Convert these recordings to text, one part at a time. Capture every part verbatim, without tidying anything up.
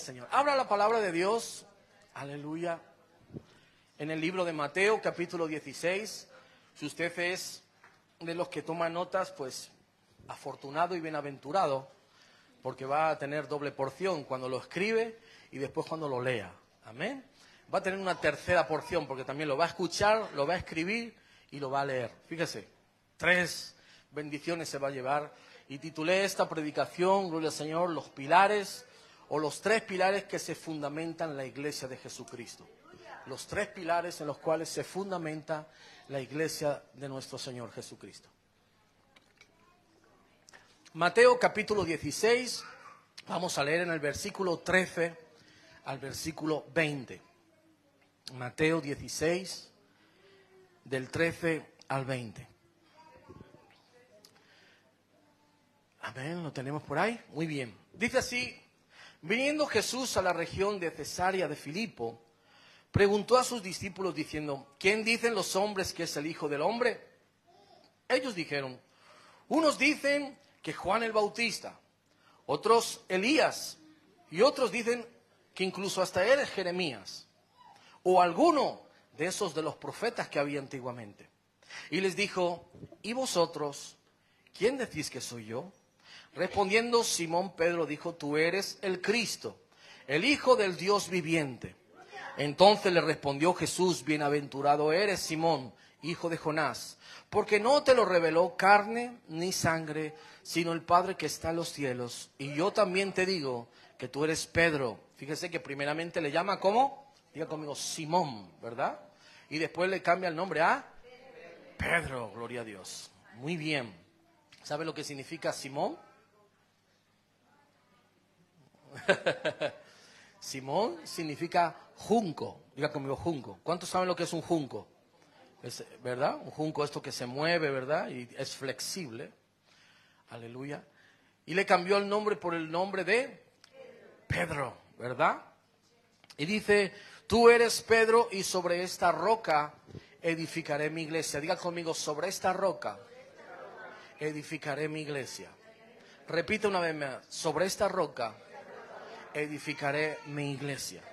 Señor, habla la palabra de Dios, aleluya, en el libro de Mateo, capítulo dieciséis. Si usted es de los que toma notas, pues afortunado y bienaventurado, porque va a tener doble porción cuando lo escribe y después cuando lo lea. Amén. Va a tener una tercera porción, porque también lo va a escuchar, lo va a escribir y lo va a leer. Fíjese, tres bendiciones se va a llevar. Y titulé esta predicación, gloria al Señor, los pilares o los tres pilares que se fundamentan la iglesia de Jesucristo. Los tres pilares en los cuales se fundamenta la iglesia de nuestro Señor Jesucristo. Mateo capítulo dieciséis, vamos a leer en el versículo trece al versículo veinte. Mateo dieciséis, del trece al veinte. Amén, ¿lo tenemos por ahí? Muy bien. Dice así: viniendo Jesús a la región de Cesarea de Filipo, preguntó a sus discípulos diciendo: ¿quién dicen los hombres que es el Hijo del Hombre? Ellos dijeron: unos dicen que Juan el Bautista, otros Elías, y otros dicen que incluso hasta él es Jeremías, o alguno de esos de los profetas que había antiguamente. Y les dijo: ¿y vosotros, quién decís que soy yo? Respondiendo Simón Pedro dijo: tú eres el Cristo, el Hijo del Dios viviente. Entonces le respondió Jesús: bienaventurado eres, Simón, hijo de Jonás, porque no te lo reveló carne ni sangre, sino el Padre que está en los cielos. Y yo también te digo que tú eres Pedro. Fíjese que primeramente le llama, ¿cómo? Diga conmigo, Simón, ¿verdad? Y después le cambia el nombre a Pedro, gloria a Dios. Muy bien. ¿Sabe lo que significa Simón? Simón significa junco. Diga conmigo, junco. ¿Cuántos saben lo que es un junco? Es, ¿verdad? Un junco, esto que se mueve, ¿verdad? Y es flexible. Aleluya. Y le cambió el nombre por el nombre de Pedro, ¿verdad? Y dice: tú eres Pedro, y sobre esta roca edificaré mi iglesia. Diga conmigo, sobre esta roca edificaré mi iglesia. Repite una vez más: sobre esta roca edificaré mi iglesia.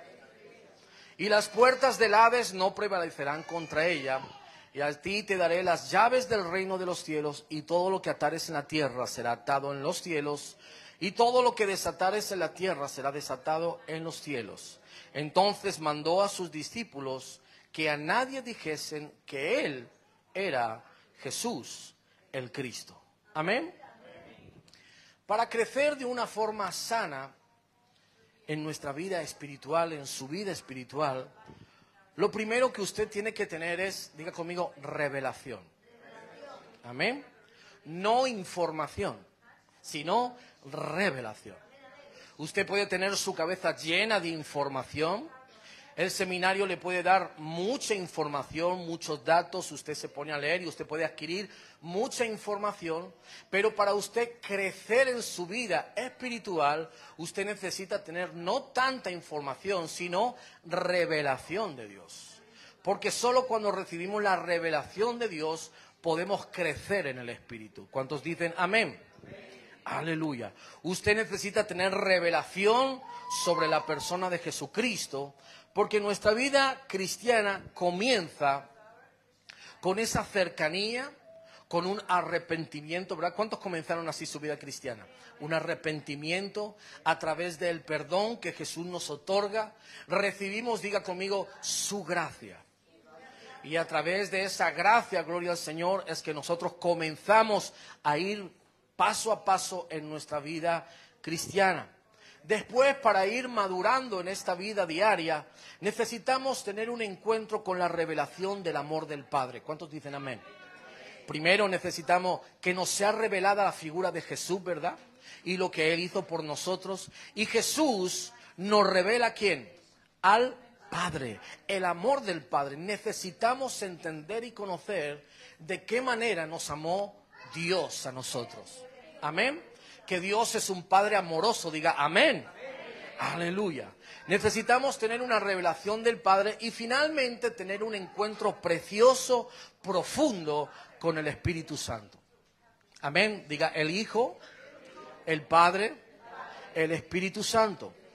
Y las puertas del Hades no prevalecerán contra ella. Y a ti te daré las llaves del reino de los cielos. Y todo lo que atares en la tierra será atado en los cielos. Y todo lo que desatares en la tierra será desatado en los cielos. Entonces mandó a sus discípulos que a nadie dijesen que él era Jesús el Cristo. Amén. Para crecer de una forma sana en nuestra vida espiritual, en su vida espiritual, lo primero que usted tiene que tener es, diga conmigo, revelación. Amén. No información, sino revelación. Usted puede tener su cabeza llena de información. El seminario le puede dar mucha información, muchos datos, usted se pone a leer y usted puede adquirir mucha información, pero para usted crecer en su vida espiritual, usted necesita tener no tanta información, sino revelación de Dios. Porque solo cuando recibimos la revelación de Dios podemos crecer en el Espíritu. ¿Cuántos dicen amén? Aleluya. Usted necesita tener revelación sobre la persona de Jesucristo, porque nuestra vida cristiana comienza con esa cercanía, con un arrepentimiento, ¿verdad? ¿Cuántos comenzaron así su vida cristiana? Un arrepentimiento a través del perdón que Jesús nos otorga. Recibimos, diga conmigo, su gracia. Y a través de esa gracia, gloria al Señor, es que nosotros comenzamos a ir paso a paso en nuestra vida cristiana. Después, para ir madurando en esta vida diaria, necesitamos tener un encuentro con la revelación del amor del Padre. ¿Cuántos dicen amén? Primero necesitamos que nos sea revelada la figura de Jesús, ¿verdad? Y lo que Él hizo por nosotros. Y Jesús nos revela ¿a quién? Al Padre, el amor del Padre. Necesitamos entender y conocer de qué manera nos amó Dios a nosotros. Amén. Que Dios es un Padre amoroso, diga amén. Aleluya. Necesitamos tener una revelación del Padre y finalmente tener un encuentro precioso, profundo con el Espíritu Santo. Amén. Diga el Hijo, el Padre, el Espíritu Santo.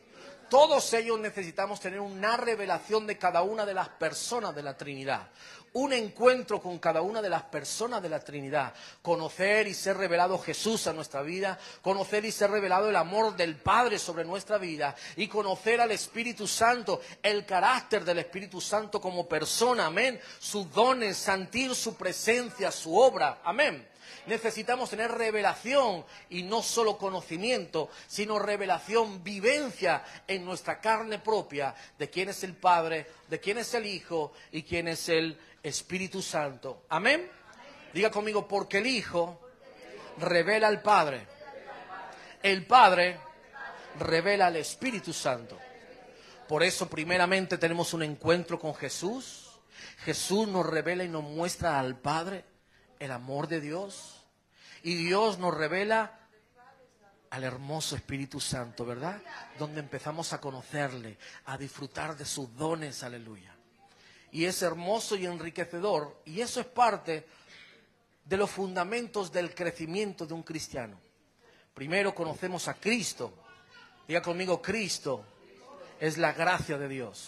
Todos ellos necesitamos tener una revelación de cada una de las personas de la Trinidad. Un encuentro con cada una de las personas de la Trinidad. Conocer y ser revelado Jesús a nuestra vida. Conocer y ser revelado el amor del Padre sobre nuestra vida. Y conocer al Espíritu Santo, el carácter del Espíritu Santo como persona. Amén. Sus dones, sentir su presencia, su obra. Amén. Necesitamos tener revelación y no solo conocimiento, sino revelación, vivencia en nuestra carne propia de quién es el Padre, de quién es el Hijo y quién es el Espíritu Santo. Amén. Diga conmigo, porque el Hijo revela al Padre, el Padre revela al Espíritu Santo. Por eso primeramente tenemos un encuentro con Jesús. Jesús nos revela y nos muestra al Padre el amor de Dios. Y Dios nos revela al hermoso Espíritu Santo, ¿verdad? Donde empezamos a conocerle, a disfrutar de sus dones, aleluya. Y es hermoso y enriquecedor, y eso es parte de los fundamentos del crecimiento de un cristiano. Primero conocemos a Cristo. Diga conmigo, Cristo es la gracia de Dios.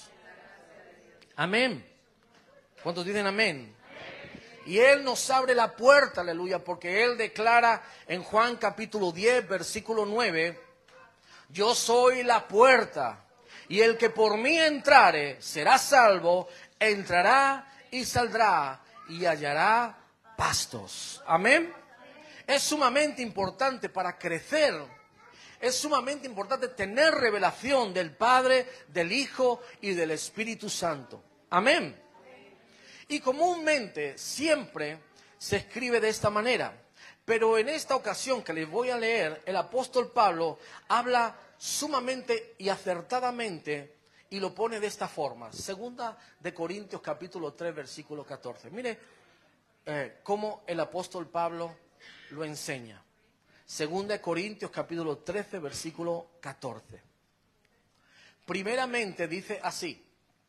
Amén. ¿Cuántos dicen amén? Y Él nos abre la puerta, aleluya, porque Él declara en Juan capítulo diez, versículo nueve, yo soy la puerta, y el que por mí entrare será salvo, entrará y saldrá y hallará pastos. Amén. Es sumamente importante para crecer, es sumamente importante tener revelación del Padre, del Hijo y del Espíritu Santo. Amén. Y comúnmente siempre se escribe de esta manera. Pero en esta ocasión que les voy a leer, el apóstol Pablo habla sumamente y acertadamente y lo pone de esta forma. Segunda de Corintios capítulo tres, versículo catorce. Mire eh, cómo el apóstol Pablo lo enseña. Segunda de Corintios capítulo trece, versículo catorce. Primeramente dice así.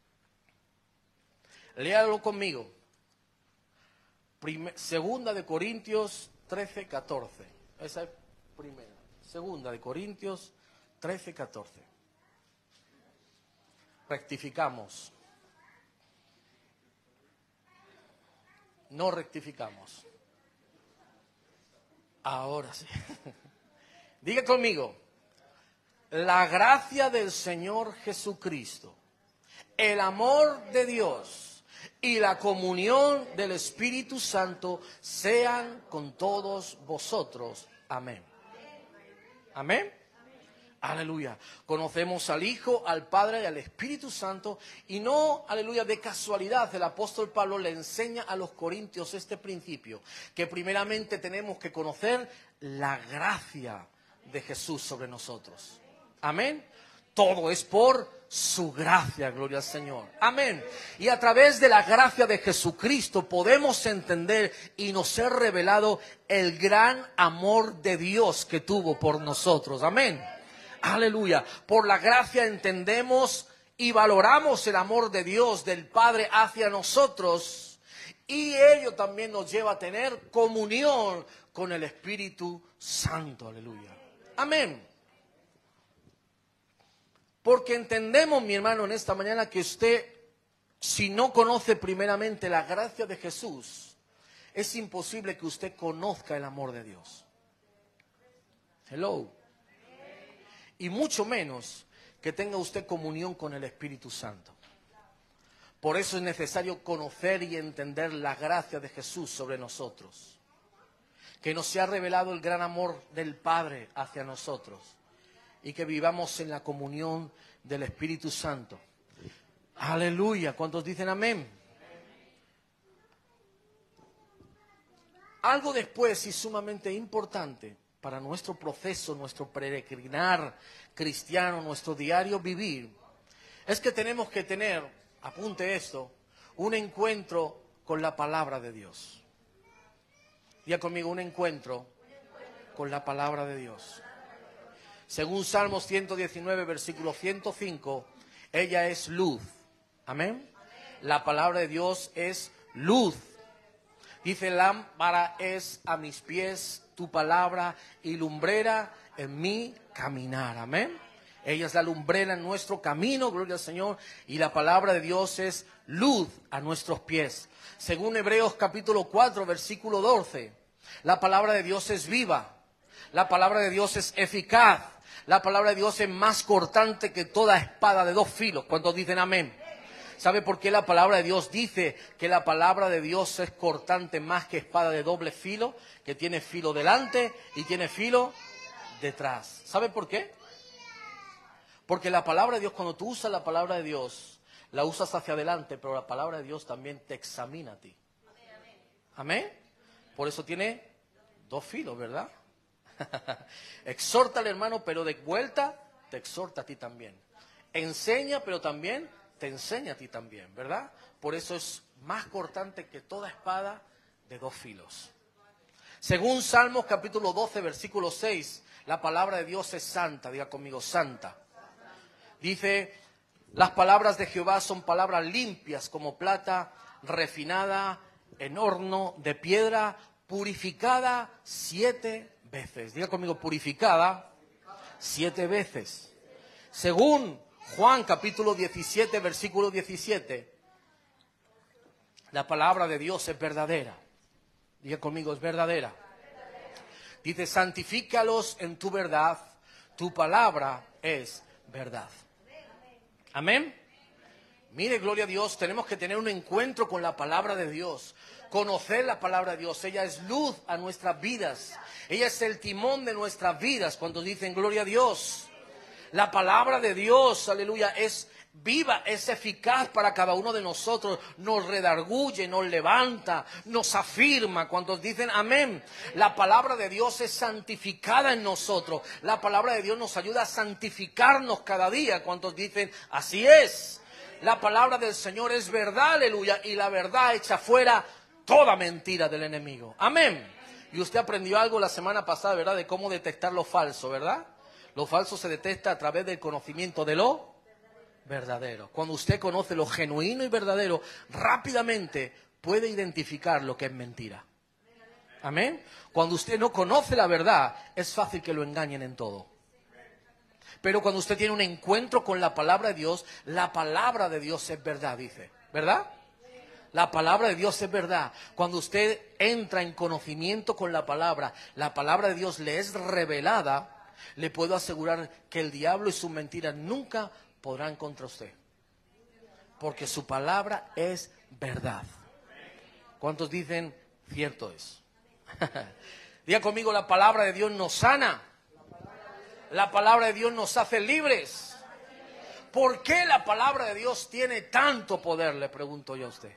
Léalo conmigo. Prime, segunda de Corintios trece, catorce. Esa es primera. Segunda de Corintios trece, catorce. Rectificamos. No rectificamos. Ahora sí. Diga conmigo. La gracia del Señor Jesucristo, el amor de Dios y la comunión del Espíritu Santo sean con todos vosotros. Amén. Amén. Aleluya. Conocemos al Hijo, al Padre y al Espíritu Santo. Y no, aleluya, de casualidad el apóstol Pablo le enseña a los corintios este principio. Que primeramente tenemos que conocer la gracia de Jesús sobre nosotros. Amén. Todo es por su gracia, gloria al Señor. Amén. Y a través de la gracia de Jesucristo podemos entender y nos ser revelado el gran amor de Dios que tuvo por nosotros. Amén. Aleluya. Por la gracia entendemos y valoramos el amor de Dios, del Padre hacia nosotros. Y ello también nos lleva a tener comunión con el Espíritu Santo. Aleluya. Amén. Porque entendemos, mi hermano, en esta mañana que usted, si no conoce primeramente la gracia de Jesús, es imposible que usted conozca el amor de Dios. Hello. Y mucho menos que tenga usted comunión con el Espíritu Santo. Por eso es necesario conocer y entender la gracia de Jesús sobre nosotros. Que nos sea revelado el gran amor del Padre hacia nosotros. Y que vivamos en la comunión del Espíritu Santo. Aleluya. ¿Cuántos dicen amén? Algo después y sumamente importante para nuestro proceso, nuestro peregrinar cristiano, nuestro diario vivir, es que tenemos que tener, apunte esto, un encuentro con la palabra de Dios. Diga conmigo, un encuentro con la palabra de Dios. Según Salmos ciento diecinueve, versículo ciento cinco, ella es luz. Amén. La palabra de Dios es luz. Dice, lámpara es a mis pies tu palabra y lumbrera en mi caminar. Amén. Ella es la lumbrera en nuestro camino, gloria al Señor. Y la palabra de Dios es luz a nuestros pies. Según Hebreos capítulo cuatro, versículo doce, la palabra de Dios es viva. La palabra de Dios es eficaz. La palabra de Dios es más cortante que toda espada de dos filos. ¿Cuántos dicen amén? ¿Sabe por qué la palabra de Dios dice que la palabra de Dios es cortante más que espada de doble filo? Que tiene filo delante y tiene filo detrás. ¿Sabe por qué? Porque la palabra de Dios, cuando tú usas la palabra de Dios, la usas hacia adelante, pero la palabra de Dios también te examina a ti. ¿Amén? Por eso tiene dos filos, ¿verdad? Exhorta al hermano, pero de vuelta te exhorta a ti también. Enseña, pero también te enseña a ti también, ¿verdad? Por eso es más cortante que toda espada de dos filos. Según Salmos capítulo doce, versículo seis, la palabra de Dios es santa. Diga conmigo, santa. Dice, las palabras de Jehová son palabras limpias como plata refinada en horno de piedra, purificada siete veces. Diga conmigo, purificada siete veces. Según Juan capítulo diecisiete, versículo diecisiete, la palabra de Dios es verdadera. Diga conmigo, es verdadera. Dice, santifícalos en tu verdad, tu palabra es verdad. Amén. Mire, gloria a Dios, tenemos que tener un encuentro con la palabra de Dios. Conocer la palabra de Dios. Ella es luz a nuestras vidas. Ella es el timón de nuestras vidas. Cuando dicen gloria a Dios, la palabra de Dios, aleluya, es viva, es eficaz para cada uno de nosotros. Nos redarguye, nos levanta, nos afirma. Cuando dicen amén, la palabra de Dios es santificada en nosotros. La palabra de Dios nos ayuda a santificarnos cada día. Cuando dicen así es. La palabra del Señor es verdad, aleluya, y la verdad echa fuera toda mentira del enemigo. Amén. Y usted aprendió algo la semana pasada, ¿verdad? De cómo detectar lo falso, ¿verdad? Lo falso se detecta a través del conocimiento de lo verdadero. Cuando usted conoce lo genuino y verdadero, rápidamente puede identificar lo que es mentira. Amén. Cuando usted no conoce la verdad, es fácil que lo engañen en todo. Pero cuando usted tiene un encuentro con la palabra de Dios, la palabra de Dios es verdad, dice. ¿Verdad? La palabra de Dios es verdad. Cuando usted entra en conocimiento con la palabra, la palabra de Dios le es revelada, le puedo asegurar que el diablo y sus mentiras nunca podrán contra usted. Porque su palabra es verdad. ¿Cuántos dicen cierto es? Diga conmigo, la palabra de Dios nos sana. La palabra de Dios nos hace libres. ¿Por qué la palabra de Dios tiene tanto poder? Le pregunto yo a usted.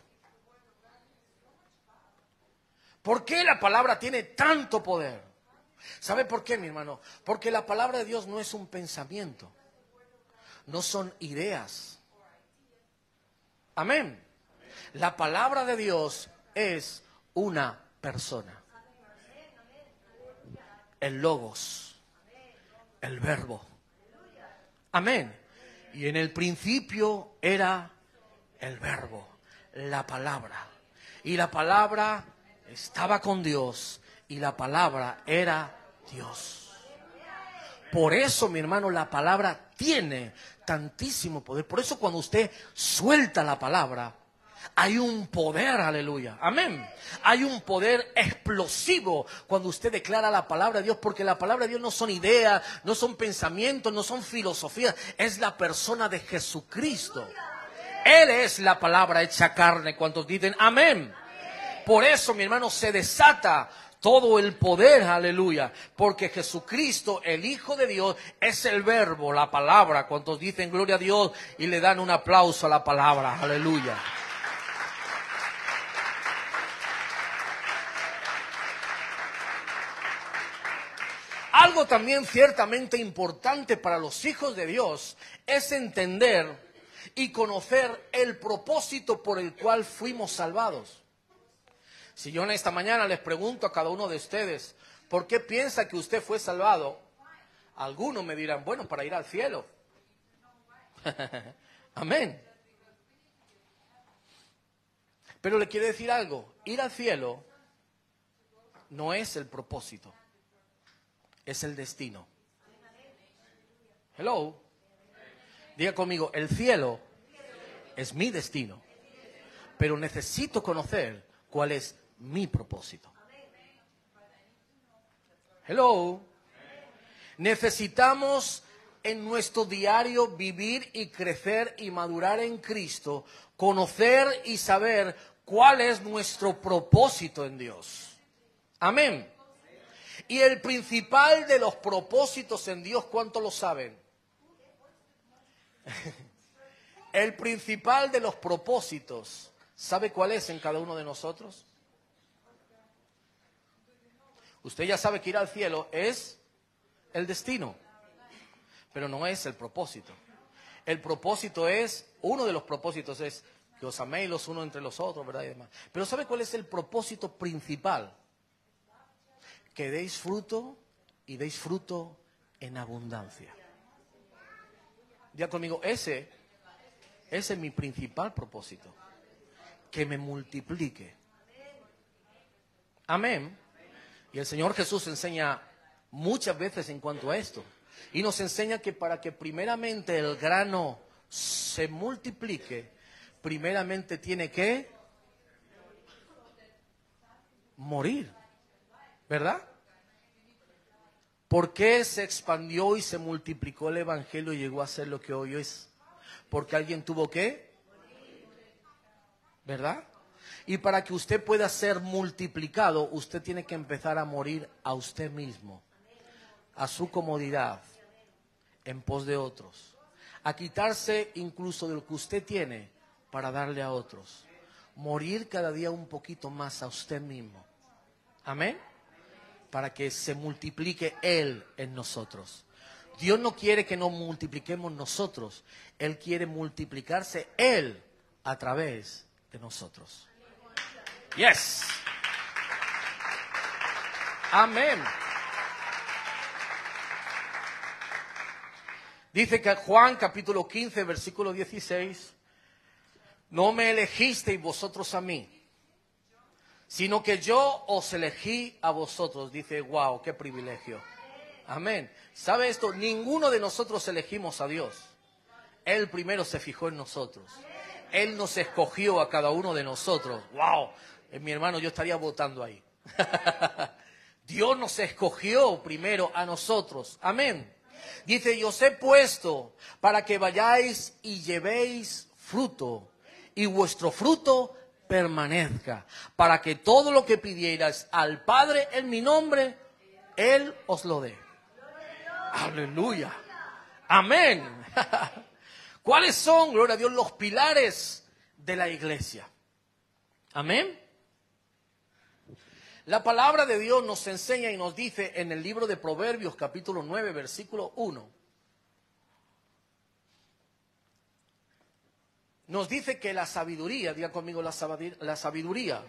¿Por qué la palabra tiene tanto poder? ¿Sabe por qué, mi hermano? Porque la palabra de Dios no es un pensamiento. No son ideas. Amén. La palabra de Dios es una persona. El Logos. El Verbo. Amén. Y en el principio era el Verbo, la palabra. Y la palabra estaba con Dios y la palabra era Dios. Por eso, mi hermano, la palabra tiene tantísimo poder. Por eso cuando usted suelta la palabra, hay un poder, aleluya, amén. Hay un poder explosivo cuando usted declara la palabra de Dios, porque la palabra de Dios no son ideas, no son pensamientos, no son filosofías, es la persona de Jesucristo. Él es la palabra hecha carne. Cuando dicen amén. Por eso, mi hermano, se desata todo el poder, aleluya, porque Jesucristo, el Hijo de Dios, es el Verbo, la palabra. Cuantos dicen gloria a Dios y le dan un aplauso a la palabra, aleluya. Algo también ciertamente importante para los hijos de Dios es entender y conocer el propósito por el cual fuimos salvados. Si yo en esta mañana les pregunto a cada uno de ustedes, ¿por qué piensa que usted fue salvado? Algunos me dirán, bueno, para ir al cielo. Amén. Pero le quiero decir algo, ir al cielo no es el propósito, es el destino. Hello. Diga conmigo, el cielo es mi destino, pero necesito conocer cuál es mi propósito. Hello. Necesitamos en nuestro diario vivir y crecer y madurar en Cristo, conocer y saber cuál es nuestro propósito en Dios. Amén. Y el principal de los propósitos en Dios, ¿cuántos lo saben? El principal de los propósitos, ¿sabe cuál es en cada uno de nosotros? Usted ya sabe que ir al cielo es el destino, pero no es el propósito. El propósito es, uno de los propósitos es que os améis los unos entre los otros, ¿verdad? Y demás. Pero ¿sabe cuál es el propósito principal? Que deis fruto y deis fruto en abundancia. Diga conmigo, ese, ese es mi principal propósito. Que me multiplique. Amén. Y el Señor Jesús enseña muchas veces en cuanto a esto. Y nos enseña que para que primeramente el grano se multiplique, primeramente tiene que morir. ¿Verdad? ¿Por qué se expandió y se multiplicó el Evangelio y llegó a ser lo que hoy es? Porque alguien tuvo que, ¿verdad? Y para que usted pueda ser multiplicado, usted tiene que empezar a morir a usted mismo, a su comodidad, en pos de otros, a quitarse incluso de lo que usted tiene para darle a otros. Morir cada día un poquito más a usted mismo. Amén. Para que se multiplique Él en nosotros. Dios no quiere que nos multipliquemos nosotros. Él quiere multiplicarse Él a través de nosotros. Yes. Amén. Dice que Juan capítulo quince, versículo dieciséis, no me elegisteis vosotros a mí, sino que yo os elegí a vosotros. Dice, wow, qué privilegio. Amén. ¿Sabe esto? Ninguno de nosotros elegimos a Dios. Él primero se fijó en nosotros. Él nos escogió a cada uno de nosotros. Wow. Eh, mi hermano, yo estaría votando ahí. Dios nos escogió primero a nosotros. Amén. Dice, yo os he puesto para que vayáis y llevéis fruto, y vuestro fruto permanezca, para que todo lo que pidierais al Padre en mi nombre, Él os lo dé. Aleluya. Amén. ¿Cuáles son, gloria a Dios, los pilares de la iglesia? Amén. La palabra de Dios nos enseña y nos dice en el libro de Proverbios, capítulo nueve, versículo uno. Nos dice que la sabiduría, diga conmigo la sabiduría, la sabiduría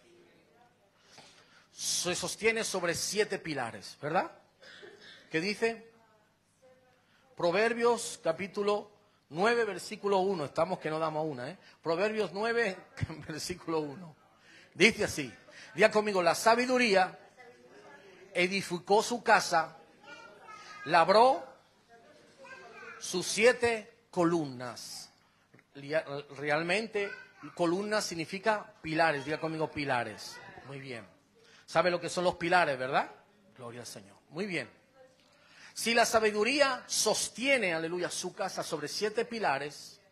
se sostiene sobre siete pilares, ¿verdad? ¿Qué dice? Proverbios capítulo nueve, versículo uno. Estamos que no damos una, ¿eh? Proverbios nueve, versículo uno. Dice así, diga conmigo, la sabiduría edificó su casa, labró sus siete columnas. Realmente, columna significa pilares. Diga conmigo, pilares. Muy bien. ¿Sabe lo que son los pilares, verdad? Gloria al Señor. Muy bien. Si la sabiduría sostiene, aleluya, su casa sobre siete pilares,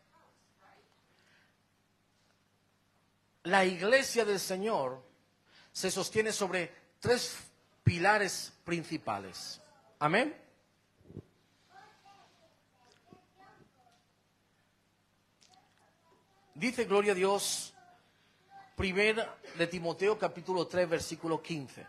la iglesia del Señor se sostiene sobre tres pilares principales. Amén. Dice, gloria a Dios, primera de Timoteo capítulo tres, versículo quince.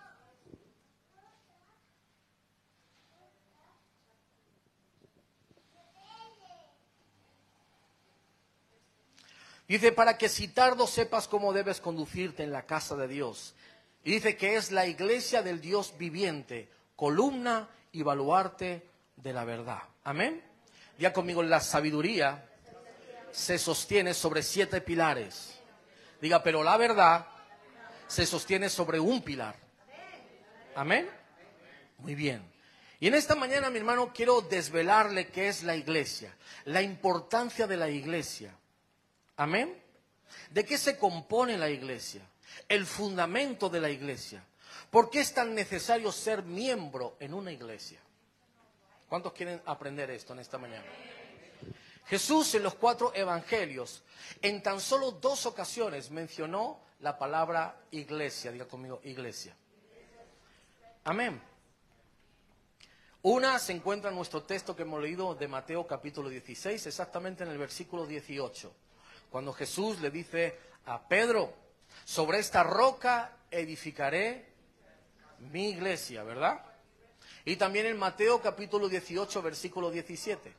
Dice, para que si tardo sepas cómo debes conducirte en la casa de Dios. Y dice que es la iglesia del Dios viviente, columna y baluarte de la verdad. Amén. Diga conmigo, la sabiduría se sostiene sobre siete pilares. Diga, pero la verdad se sostiene sobre un pilar. Amén. Muy bien. Y en esta mañana, mi hermano, quiero desvelarle qué es la iglesia, la importancia de la iglesia. Amén. ¿De qué se compone la iglesia? El fundamento de la iglesia. ¿Por qué es tan necesario ser miembro en una iglesia? ¿Cuántos quieren aprender esto en esta mañana? Jesús en los cuatro evangelios, en tan solo dos ocasiones mencionó la palabra iglesia. Diga conmigo, iglesia. Amén. Una se encuentra en nuestro texto que hemos leído de Mateo capítulo dieciséis, exactamente en el versículo dieciocho. Cuando Jesús le dice a Pedro, sobre esta roca edificaré mi iglesia, ¿verdad? Y también en Mateo capítulo dieciocho, versículo diecisiete.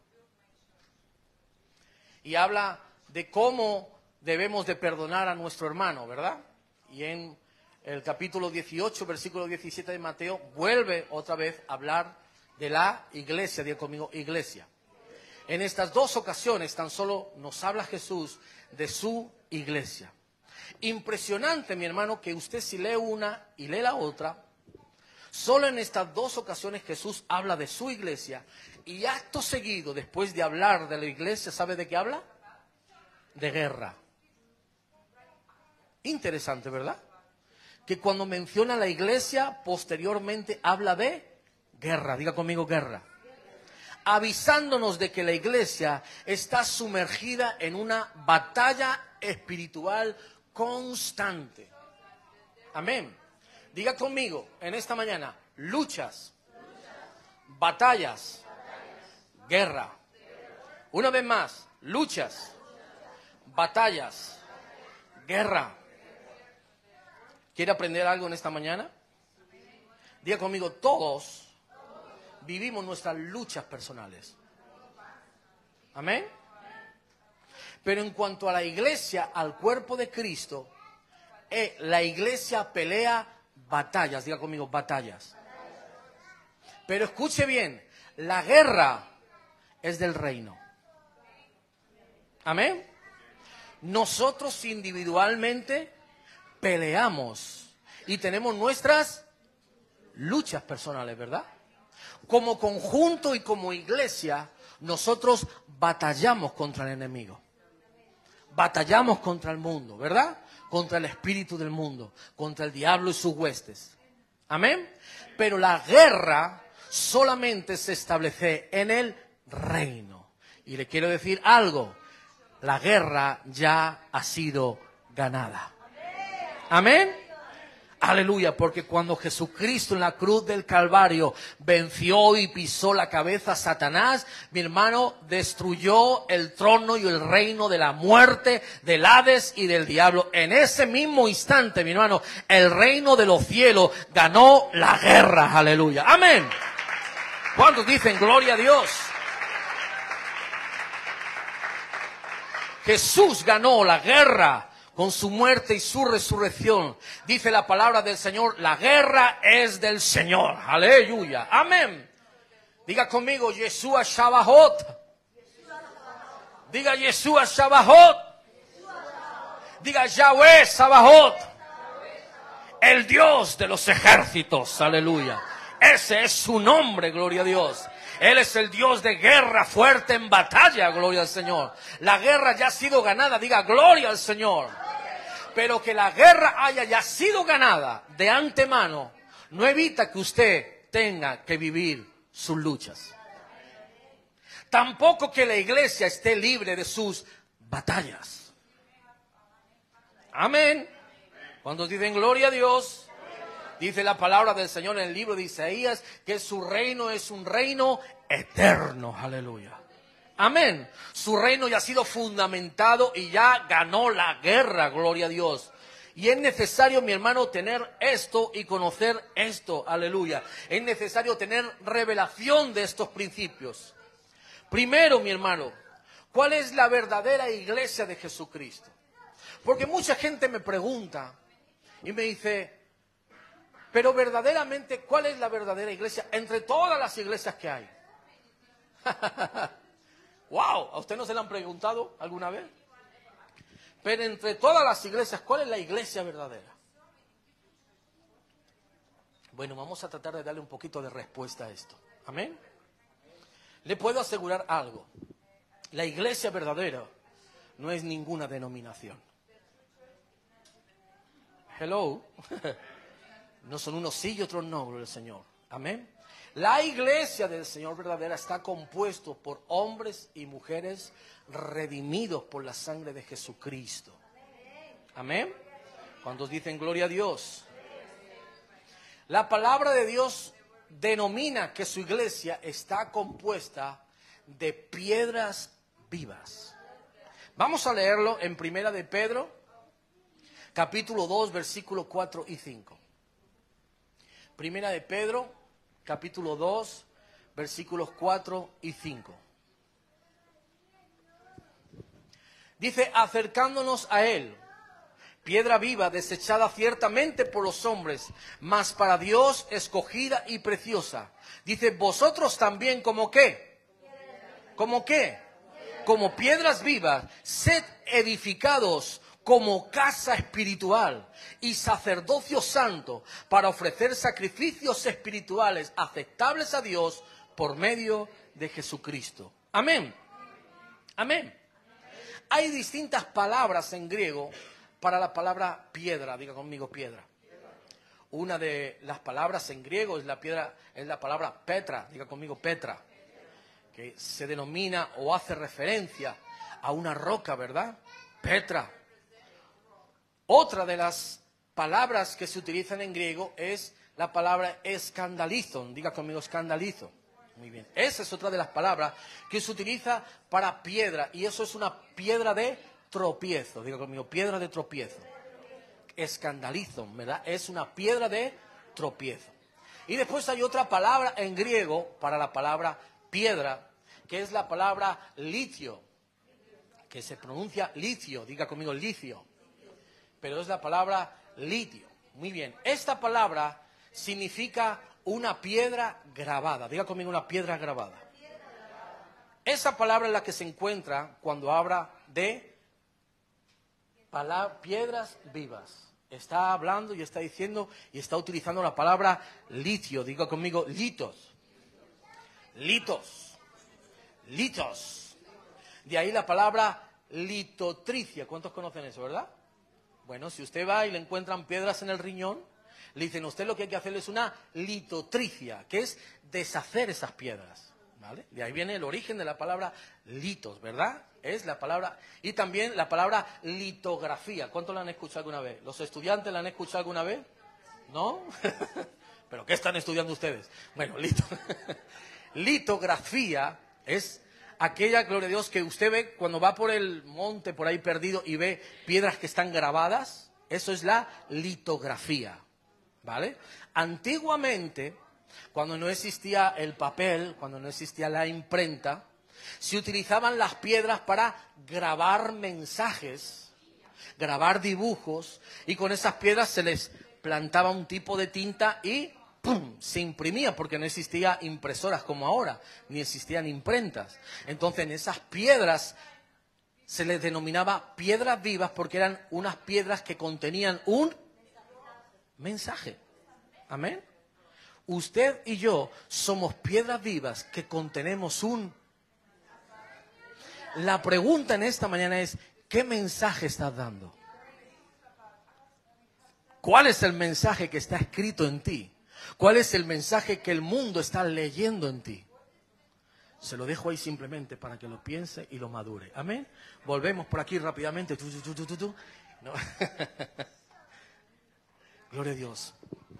Y habla de cómo debemos de perdonar a nuestro hermano, ¿verdad? Y en el capítulo dieciocho, versículo diecisiete de Mateo, vuelve otra vez a hablar de la iglesia. Diga conmigo, iglesia. En estas dos ocasiones tan solo nos habla Jesús de su iglesia. Impresionante, mi hermano, que usted si lee una y lee la otra, solo en estas dos ocasiones Jesús habla de su iglesia y acto seguido, después de hablar de la iglesia, ¿sabe de qué habla? De guerra. Interesante, ¿verdad? Que cuando menciona la iglesia, posteriormente habla de guerra. Diga conmigo, guerra. Avisándonos de que la iglesia está sumergida en una batalla espiritual constante. Amén. Diga conmigo en esta mañana, luchas, batallas, guerra. Una vez más, luchas, batallas, guerra. ¿Quiere aprender algo en esta mañana? Diga conmigo, todos vivimos nuestras luchas personales. Amén. Pero en cuanto a la iglesia, al cuerpo de Cristo, eh, la iglesia pelea batallas. Diga conmigo, batallas. Pero escuche bien, la guerra es del reino. Amén. Nosotros individualmente peleamos y tenemos nuestras luchas personales, ¿verdad? Como conjunto y como iglesia, nosotros batallamos contra el enemigo. Batallamos contra el mundo, ¿verdad? Contra el espíritu del mundo, contra el diablo y sus huestes. Amén. Pero la guerra solamente se establece en el reino. Y le quiero decir algo, la guerra ya ha sido ganada. Amén. Aleluya, porque cuando Jesucristo en la cruz del Calvario venció y pisó la cabeza a Satanás, mi hermano, destruyó el trono y el reino de la muerte, del Hades y del diablo. En ese mismo instante, mi hermano, el reino de los cielos ganó la guerra. Aleluya. Amén. ¿Cuántos dicen gloria a Dios? Jesús ganó la guerra con su muerte y su resurrección. Dice la palabra del Señor, la guerra es del Señor. Aleluya. Amén. Diga conmigo, Yeshua Shabbat. Diga Yeshua Shabbat. Diga Yahweh Sabaoth. El Dios de los ejércitos. Aleluya. Ese es su nombre, gloria a Dios. Él es el Dios de guerra fuerte en batalla, gloria al Señor. La guerra ya ha sido ganada, diga gloria al Señor. Pero que la guerra haya ya sido ganada de antemano, no evita que usted tenga que vivir sus luchas. Tampoco que la iglesia esté libre de sus batallas. Amén. Cuando dicen gloria a Dios, dice la palabra del Señor en el libro de Isaías que su reino es un reino eterno. Aleluya. Amén. Su reino ya ha sido fundamentado y ya ganó la guerra. Gloria a Dios. Y es necesario, mi hermano, tener esto y conocer esto. Aleluya. Es necesario tener revelación de estos principios. Primero, mi hermano, ¿cuál es la verdadera iglesia de Jesucristo? Porque mucha gente me pregunta y me dice, pero verdaderamente, ¿cuál es la verdadera iglesia entre todas las iglesias que hay? ¡Wow! ¿A usted no se le han preguntado alguna vez? Pero entre todas las iglesias, ¿cuál es la iglesia verdadera? Bueno, vamos a tratar de darle un poquito de respuesta a esto. Amén. Le puedo asegurar algo. La iglesia verdadera no es ninguna denominación. Hello. No son unos sí y otros no, gloria al Señor. Amén. La iglesia del Señor verdadera está compuesto por hombres y mujeres redimidos por la sangre de Jesucristo. Amén. ¿Cuántos dicen gloria a Dios? La palabra de Dios denomina que su iglesia está compuesta de piedras vivas. Vamos a leerlo en Primera de Pedro, capítulo dos, versículos cuatro y cinco. Primera de Pedro, capítulo dos, versículos cuatro y cinco. Dice, acercándonos a él, piedra viva, desechada ciertamente por los hombres, mas para Dios escogida y preciosa. Dice, vosotros también, ¿como qué? ¿Como qué? Como piedras vivas, sed edificados como casa espiritual y sacerdocio santo, para ofrecer sacrificios espirituales aceptables a Dios por medio de Jesucristo. Amén. Amén. Hay distintas palabras en griego para la palabra piedra. Diga conmigo piedra. Una de las palabras en griego es la piedra, es la palabra petra. Diga conmigo petra, que se denomina o hace referencia a una roca, ¿verdad? Petra. Otra de las palabras que se utilizan en griego es la palabra escandalizon. Diga conmigo escandalizo. Muy bien. Esa es otra de las palabras que se utiliza para piedra. Y eso es una piedra de tropiezo. Diga conmigo, piedra de tropiezo. Escandalizon, ¿verdad? Es una piedra de tropiezo. Y después hay otra palabra en griego para la palabra piedra, que es la palabra litio, que se pronuncia licio. Diga conmigo licio. Pero es la palabra litio. Muy bien. Esta palabra significa una piedra grabada. Diga conmigo una piedra grabada. Esa palabra es la que se encuentra cuando habla de piedras vivas. Está hablando y está diciendo y está utilizando la palabra litio. Diga conmigo litos. Litos. Litos. De ahí la palabra litotricia. ¿Cuántos conocen eso, verdad? Bueno, si usted va y le encuentran piedras en el riñón, le dicen, usted lo que hay que hacer es una litotricia, que es deshacer esas piedras, ¿vale? De ahí viene el origen de la palabra litos, ¿verdad? Es la palabra, y también la palabra litografía. ¿Cuántos la han escuchado alguna vez? ¿Los estudiantes la han escuchado alguna vez? ¿No? ¿Pero qué están estudiando ustedes? Bueno, lito. Litografía es aquella, gloria a Dios, que usted ve cuando va por el monte, por ahí perdido, y ve piedras que están grabadas. Eso es la litografía, ¿vale? Antiguamente, cuando no existía el papel, cuando no existía la imprenta, se utilizaban las piedras para grabar mensajes, grabar dibujos, y con esas piedras se les plantaba un tipo de tinta y ¡pum!, se imprimía, porque no existía impresoras como ahora, ni existían imprentas. Entonces en esas piedras se les denominaba piedras vivas porque eran unas piedras que contenían un mensaje. Amén. Usted y yo somos piedras vivas que contenemos un... La pregunta en esta mañana es, ¿qué mensaje estás dando? ¿Cuál es el mensaje que está escrito en ti? ¿Cuál es el mensaje que el mundo está leyendo en ti? Se lo dejo ahí simplemente para que lo piense y lo madure. Amén. Volvemos por aquí rápidamente. Tu, tu, tu, tu, tu. No. Gloria a Dios.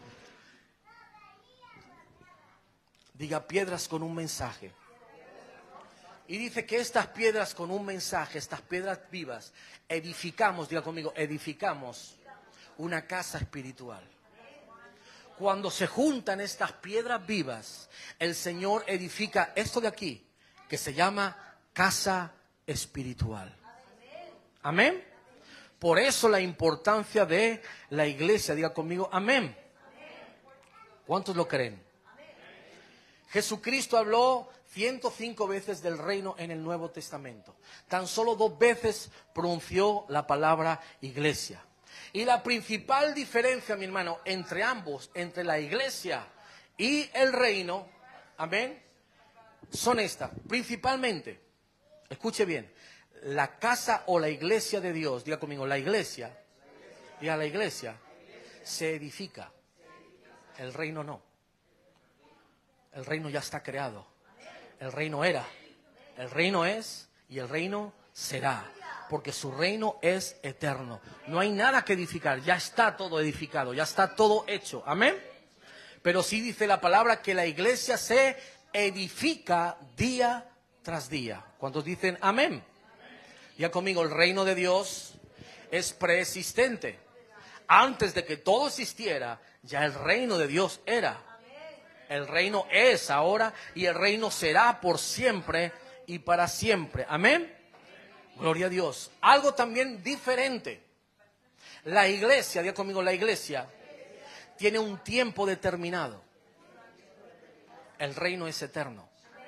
Diga piedras con un mensaje. Y dice que estas piedras con un mensaje, estas piedras vivas, edificamos, diga conmigo, edificamos una casa espiritual. Cuando se juntan estas piedras vivas, el Señor edifica esto de aquí, que se llama casa espiritual. Amén. Por eso la importancia de la iglesia. Diga conmigo, amén. ¿Cuántos lo creen? Jesucristo habló ciento cinco veces del reino en el Nuevo Testamento. Tan solo dos veces pronunció la palabra iglesia. Y la principal diferencia, mi hermano, entre ambos, entre la iglesia y el reino, amén, son estas. Principalmente, escuche bien, la casa o la iglesia de Dios, diga conmigo, la iglesia, diga la iglesia, se edifica. El reino no. El reino ya está creado. El reino era. El reino es y el reino será. Porque su reino es eterno. No hay nada que edificar. Ya está todo edificado. Ya está todo hecho. Amén. Pero sí dice la palabra que la iglesia se edifica día tras día. ¿Cuántos dicen amén? Ya conmigo, el reino de Dios es preexistente. Antes de que todo existiera, ya el reino de Dios era. El reino es ahora y el reino será por siempre y para siempre. Amén. Gloria a Dios. Algo también diferente. La iglesia, diga conmigo, la iglesia tiene un tiempo determinado. El reino es eterno.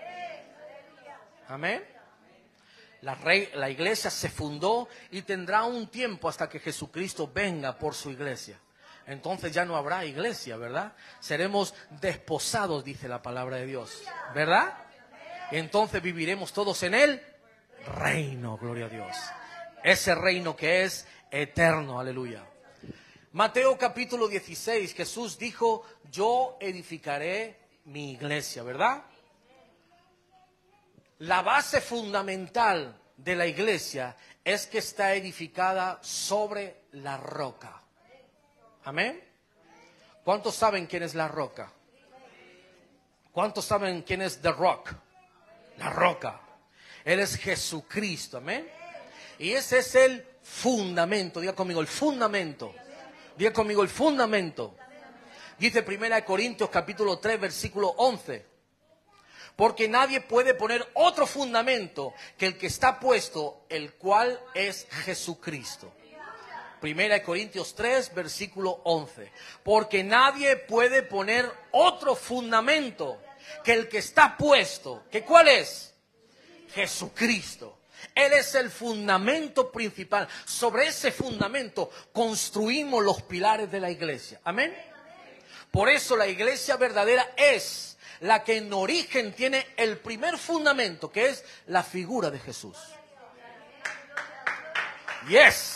Amén. La, rey, la iglesia se fundó y tendrá un tiempo hasta que Jesucristo venga por su iglesia. Entonces ya no habrá iglesia, ¿verdad? Seremos desposados, dice la palabra de Dios, ¿verdad? Y entonces viviremos todos en el reino, gloria a Dios. Ese reino que es eterno, aleluya. Mateo capítulo dieciséis, Jesús dijo, yo edificaré mi iglesia, ¿verdad? La base fundamental de la iglesia es que está edificada sobre la roca. Amén. ¿Cuántos saben quién es la roca? ¿Cuántos saben quién es The Rock? La roca. Él es Jesucristo, amén. Y ese es el fundamento. Diga conmigo, el fundamento. Diga conmigo, el fundamento. Dice primera de Corintios capítulo tres, versículo once. Porque nadie puede poner otro fundamento que el que está puesto, el cual es Jesucristo. Primera de Corintios tres, versículo once. Porque nadie puede poner otro fundamento que el que está puesto. ¿Que cuál es? Jesucristo. Él es el fundamento principal. Sobre ese fundamento construimos los pilares de la iglesia. Amén. Por eso la iglesia verdadera es la que en origen tiene el primer fundamento, que es la figura de Jesús. Yes.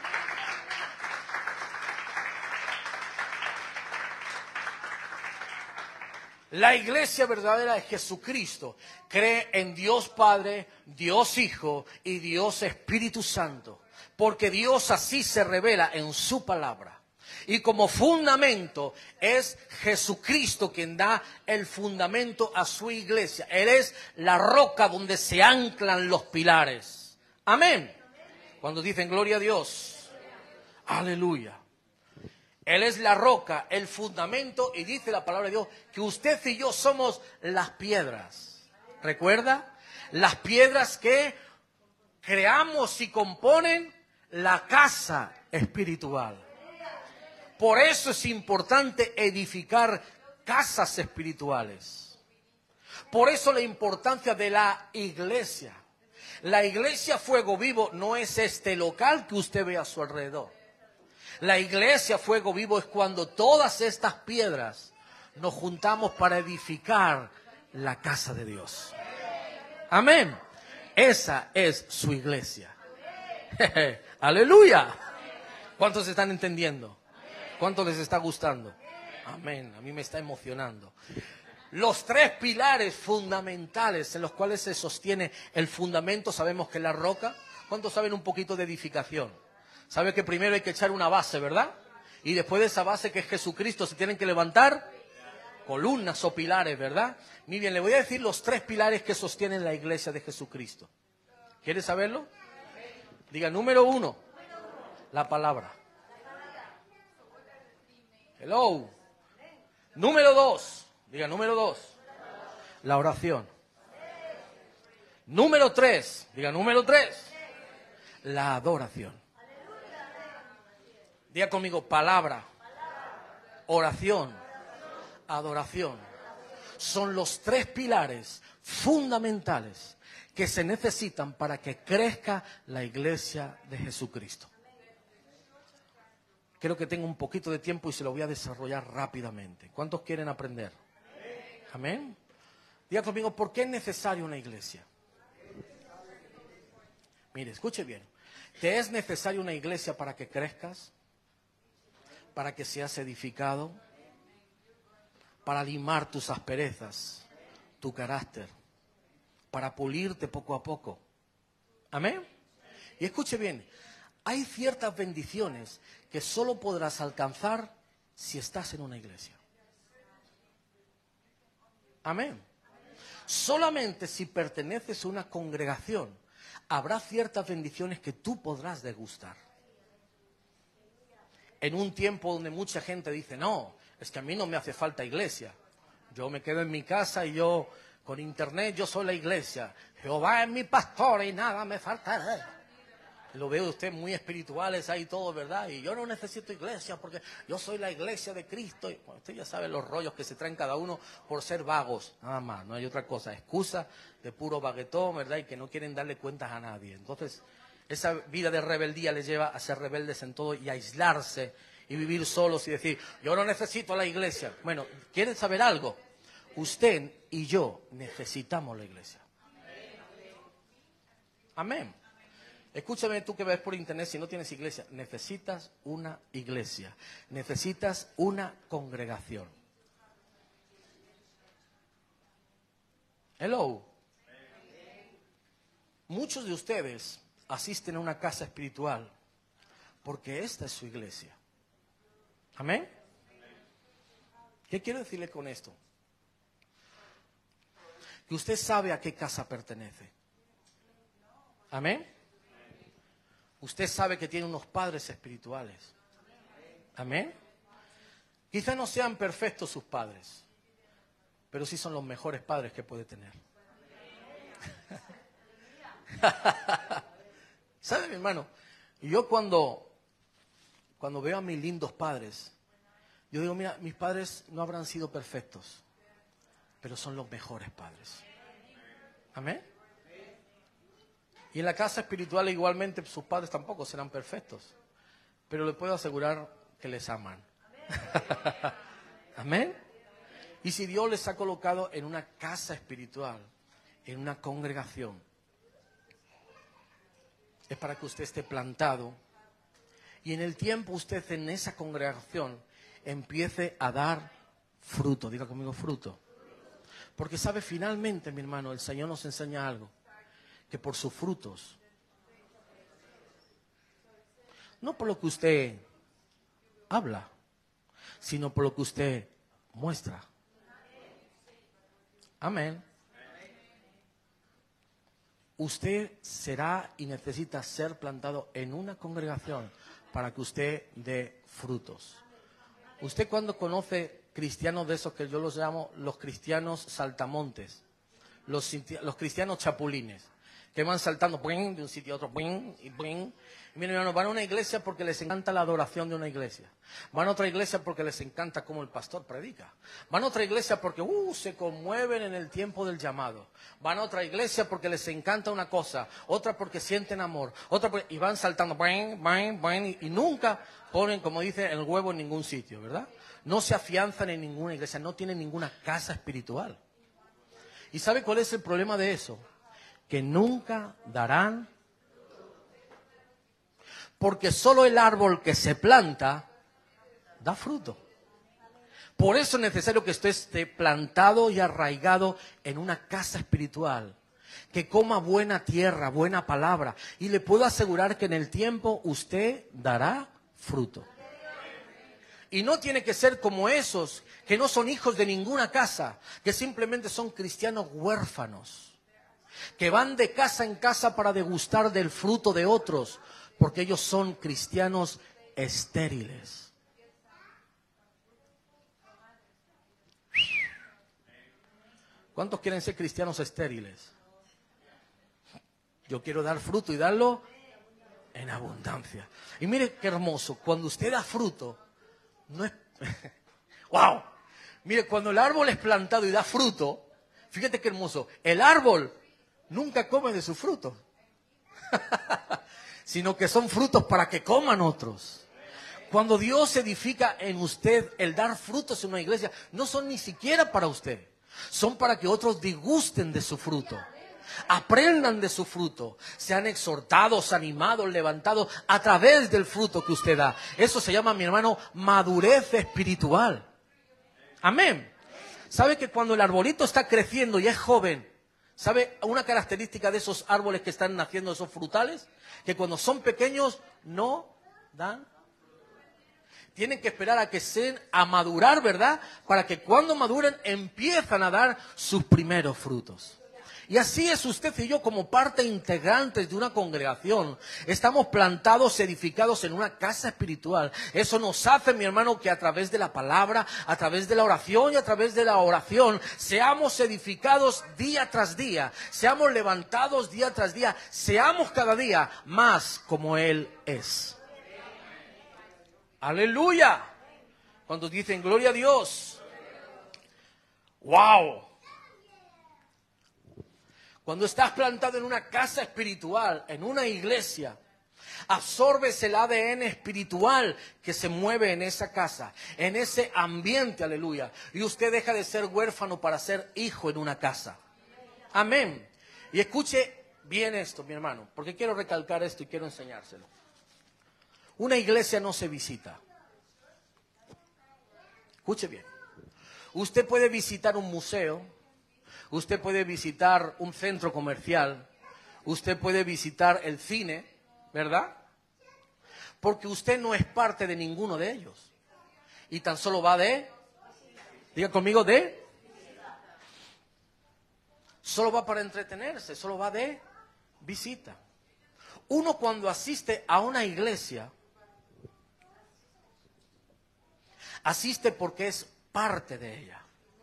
La iglesia verdadera de Jesucristo cree en Dios Padre, Dios Hijo y Dios Espíritu Santo. Porque Dios así se revela en su palabra. Y como fundamento es Jesucristo quien da el fundamento a su iglesia. Él es la roca donde se anclan los pilares. Amén. Cuando dicen gloria a Dios. Aleluya. Él es la roca, el fundamento, y dice la palabra de Dios que usted y yo somos las piedras. ¿Recuerda? Las piedras que creamos y componen la casa espiritual. Por eso es importante edificar casas espirituales. Por eso la importancia de la iglesia. La iglesia Fuego Vivo no es este local que usted ve a su alrededor. La iglesia Fuego Vivo es cuando todas estas piedras nos juntamos para edificar la casa de Dios. Amén. Esa es su iglesia. Aleluya. ¿Cuántos están entendiendo? ¿Cuánto les está gustando? Amén. A mí me está emocionando. Los tres pilares fundamentales en los cuales se sostiene el fundamento, sabemos que es la roca. ¿Cuántos saben un poquito de edificación? Sabe que primero hay que echar una base, ¿verdad? Y después de esa base que es Jesucristo se tienen que levantar columnas o pilares, ¿verdad? Muy bien, le voy a decir los tres pilares que sostienen la iglesia de Jesucristo. ¿Quieres saberlo? Diga, número uno, la palabra. Hello. Número dos. Diga, número dos. La oración. Número tres. Diga, número tres. La adoración. Diga conmigo, palabra, oración, adoración. Son los tres pilares fundamentales que se necesitan para que crezca la iglesia de Jesucristo. Creo que tengo un poquito de tiempo y se lo voy a desarrollar rápidamente. ¿Cuántos quieren aprender? Amén. Diga conmigo, ¿por qué es necesaria una iglesia? Mire, escuche bien. ¿Te es necesaria una iglesia para que crezcas? ¿Para que seas edificado? ¿Para limar tus asperezas, tu carácter? ¿Para pulirte poco a poco? Amén. Y escuche bien, hay ciertas bendiciones que solo podrás alcanzar si estás en una iglesia. Amén. Solamente si perteneces a una congregación, habrá ciertas bendiciones que tú podrás degustar. En un tiempo donde mucha gente dice, no, es que a mí no me hace falta iglesia. Yo me quedo en mi casa y yo, con internet, yo soy la iglesia. Jehová es mi pastor y nada me faltará. Lo veo usted muy espirituales ahí todos, ¿verdad? Y yo no necesito iglesia porque yo soy la iglesia de Cristo. Y, bueno, usted ya sabe los rollos que se traen cada uno por ser vagos, nada más, no hay otra cosa. Excusa de puro baguetón, ¿verdad? Y que no quieren darle cuentas a nadie. Entonces, esa vida de rebeldía les lleva a ser rebeldes en todo y a aislarse y vivir solos y decir, yo no necesito la iglesia. Bueno, ¿quieren saber algo? Usted y yo necesitamos la iglesia. Amén. Escúchame tú que ves por internet, si no tienes iglesia, necesitas una iglesia, necesitas una congregación. Hello. Muchos de ustedes asisten a una casa espiritual porque esta es su iglesia. Amén. ¿Qué quiero decirle con esto? Que usted sabe a qué casa pertenece. Amén. Usted sabe que tiene unos padres espirituales. Amén. Quizá no sean perfectos sus padres, pero sí son los mejores padres que puede tener. ¿Sabe, mi hermano? Yo cuando, cuando veo a mis lindos padres, yo digo, mira, mis padres no habrán sido perfectos, pero son los mejores padres. Amén. Y en la casa espiritual igualmente sus padres tampoco serán perfectos, pero le puedo asegurar que les aman. Amén. Y si Dios les ha colocado en una casa espiritual, en una congregación, es para que usted esté plantado y en el tiempo usted en esa congregación empiece a dar fruto. Diga conmigo, fruto. Porque sabe, finalmente, mi hermano, el Señor nos enseña algo. Que por sus frutos, no por lo que usted habla, sino por lo que usted muestra. Amén. Usted será y necesita ser plantado en una congregación para que usted dé frutos. Usted cuando conoce cristianos de esos que yo los llamo los cristianos saltamontes, los, los cristianos chapulines, que van saltando ¡buing! De un sitio a otro, ¡buing! Y ¡buing! Y miren, hermanos, van a una iglesia porque les encanta la adoración de una iglesia. Van a otra iglesia porque les encanta cómo el pastor predica. Van a otra iglesia porque uh, se conmueven en el tiempo del llamado. Van a otra iglesia porque les encanta una cosa, otra porque sienten amor, otra porque, y van saltando ¡buing! ¡buing! ¡buing! Y, y nunca ponen, como dice, el huevo en ningún sitio, ¿verdad? No se afianzan en ninguna iglesia, no tienen ninguna casa espiritual. ¿Y sabe cuál es el problema de eso? Que nunca darán, porque solo el árbol que se planta da fruto. Por eso es necesario que usted esté plantado y arraigado en una casa espiritual, que coma buena tierra, buena palabra, y le puedo asegurar que en el tiempo usted dará fruto. Y no tiene que ser como esos que no son hijos de ninguna casa, que simplemente son cristianos huérfanos, que van de casa en casa para degustar del fruto de otros, porque ellos son cristianos estériles. ¿Cuántos quieren ser cristianos estériles? Yo quiero dar fruto y darlo en abundancia. Y mire qué hermoso, cuando usted da fruto, no es... ¡Wow! Mire, cuando el árbol es plantado y da fruto, fíjate qué hermoso, el árbol nunca come de sus frutos, sino que son frutos para que coman otros. Cuando Dios edifica en usted el dar frutos en una iglesia, no son ni siquiera para usted. Son para que otros disgusten de su fruto. Aprendan de su fruto. Sean exhortados, animados, levantados a través del fruto que usted da. Eso se llama, mi hermano, madurez espiritual. Amén. ¿Sabe que cuando el arbolito está creciendo y es joven, sabe una característica de esos árboles que están naciendo, esos frutales? Que cuando son pequeños no dan. Tienen que esperar a que estén a madurar, ¿verdad? Para que cuando maduren empiezan a dar sus primeros frutos. Y así es usted y yo como parte integrante de una congregación. Estamos plantados, edificados en una casa espiritual. Eso nos hace, mi hermano, que a través de la palabra, a través de la oración y a través de la oración, seamos edificados día tras día. Seamos levantados día tras día. Seamos cada día más como Él es. Aleluya. Cuando dicen gloria a Dios. Wow. Cuando estás plantado en una casa espiritual, en una iglesia, absorbes el A D N espiritual que se mueve en esa casa, en ese ambiente, aleluya. Y usted deja de ser huérfano para ser hijo en una casa. Amén. Y escuche bien esto, mi hermano, porque quiero recalcar esto y quiero enseñárselo. Una iglesia no se visita. Escuche bien. Usted puede visitar un museo, usted puede visitar un centro comercial, usted puede visitar el cine, ¿verdad? Porque usted no es parte de ninguno de ellos. Y tan solo va de, diga conmigo, de, solo va para entretenerse, solo va de visita. Uno cuando asiste a una iglesia, asiste porque es parte de ella.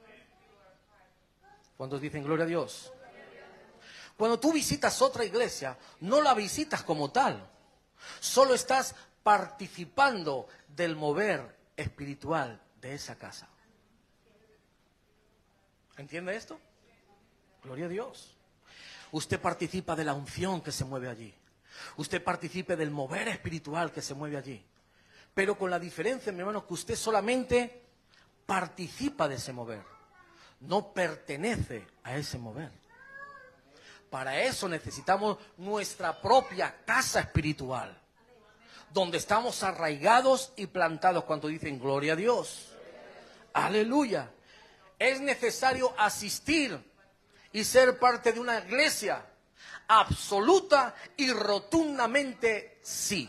Cuando dicen gloria a Dios. Cuando tú visitas otra iglesia, no la visitas como tal. Solo estás participando del mover espiritual de esa casa. ¿Entiende esto? Gloria a Dios. Usted participa de la unción que se mueve allí. Usted participe del mover espiritual que se mueve allí. Pero con la diferencia, mi hermano, que usted solamente participa de ese mover. No pertenece a ese mover. Para eso necesitamos nuestra propia casa espiritual, donde estamos arraigados y plantados. Cuando dicen gloria a Dios, aleluya. Es necesario asistir y ser parte de una iglesia, absoluta y rotundamente sí.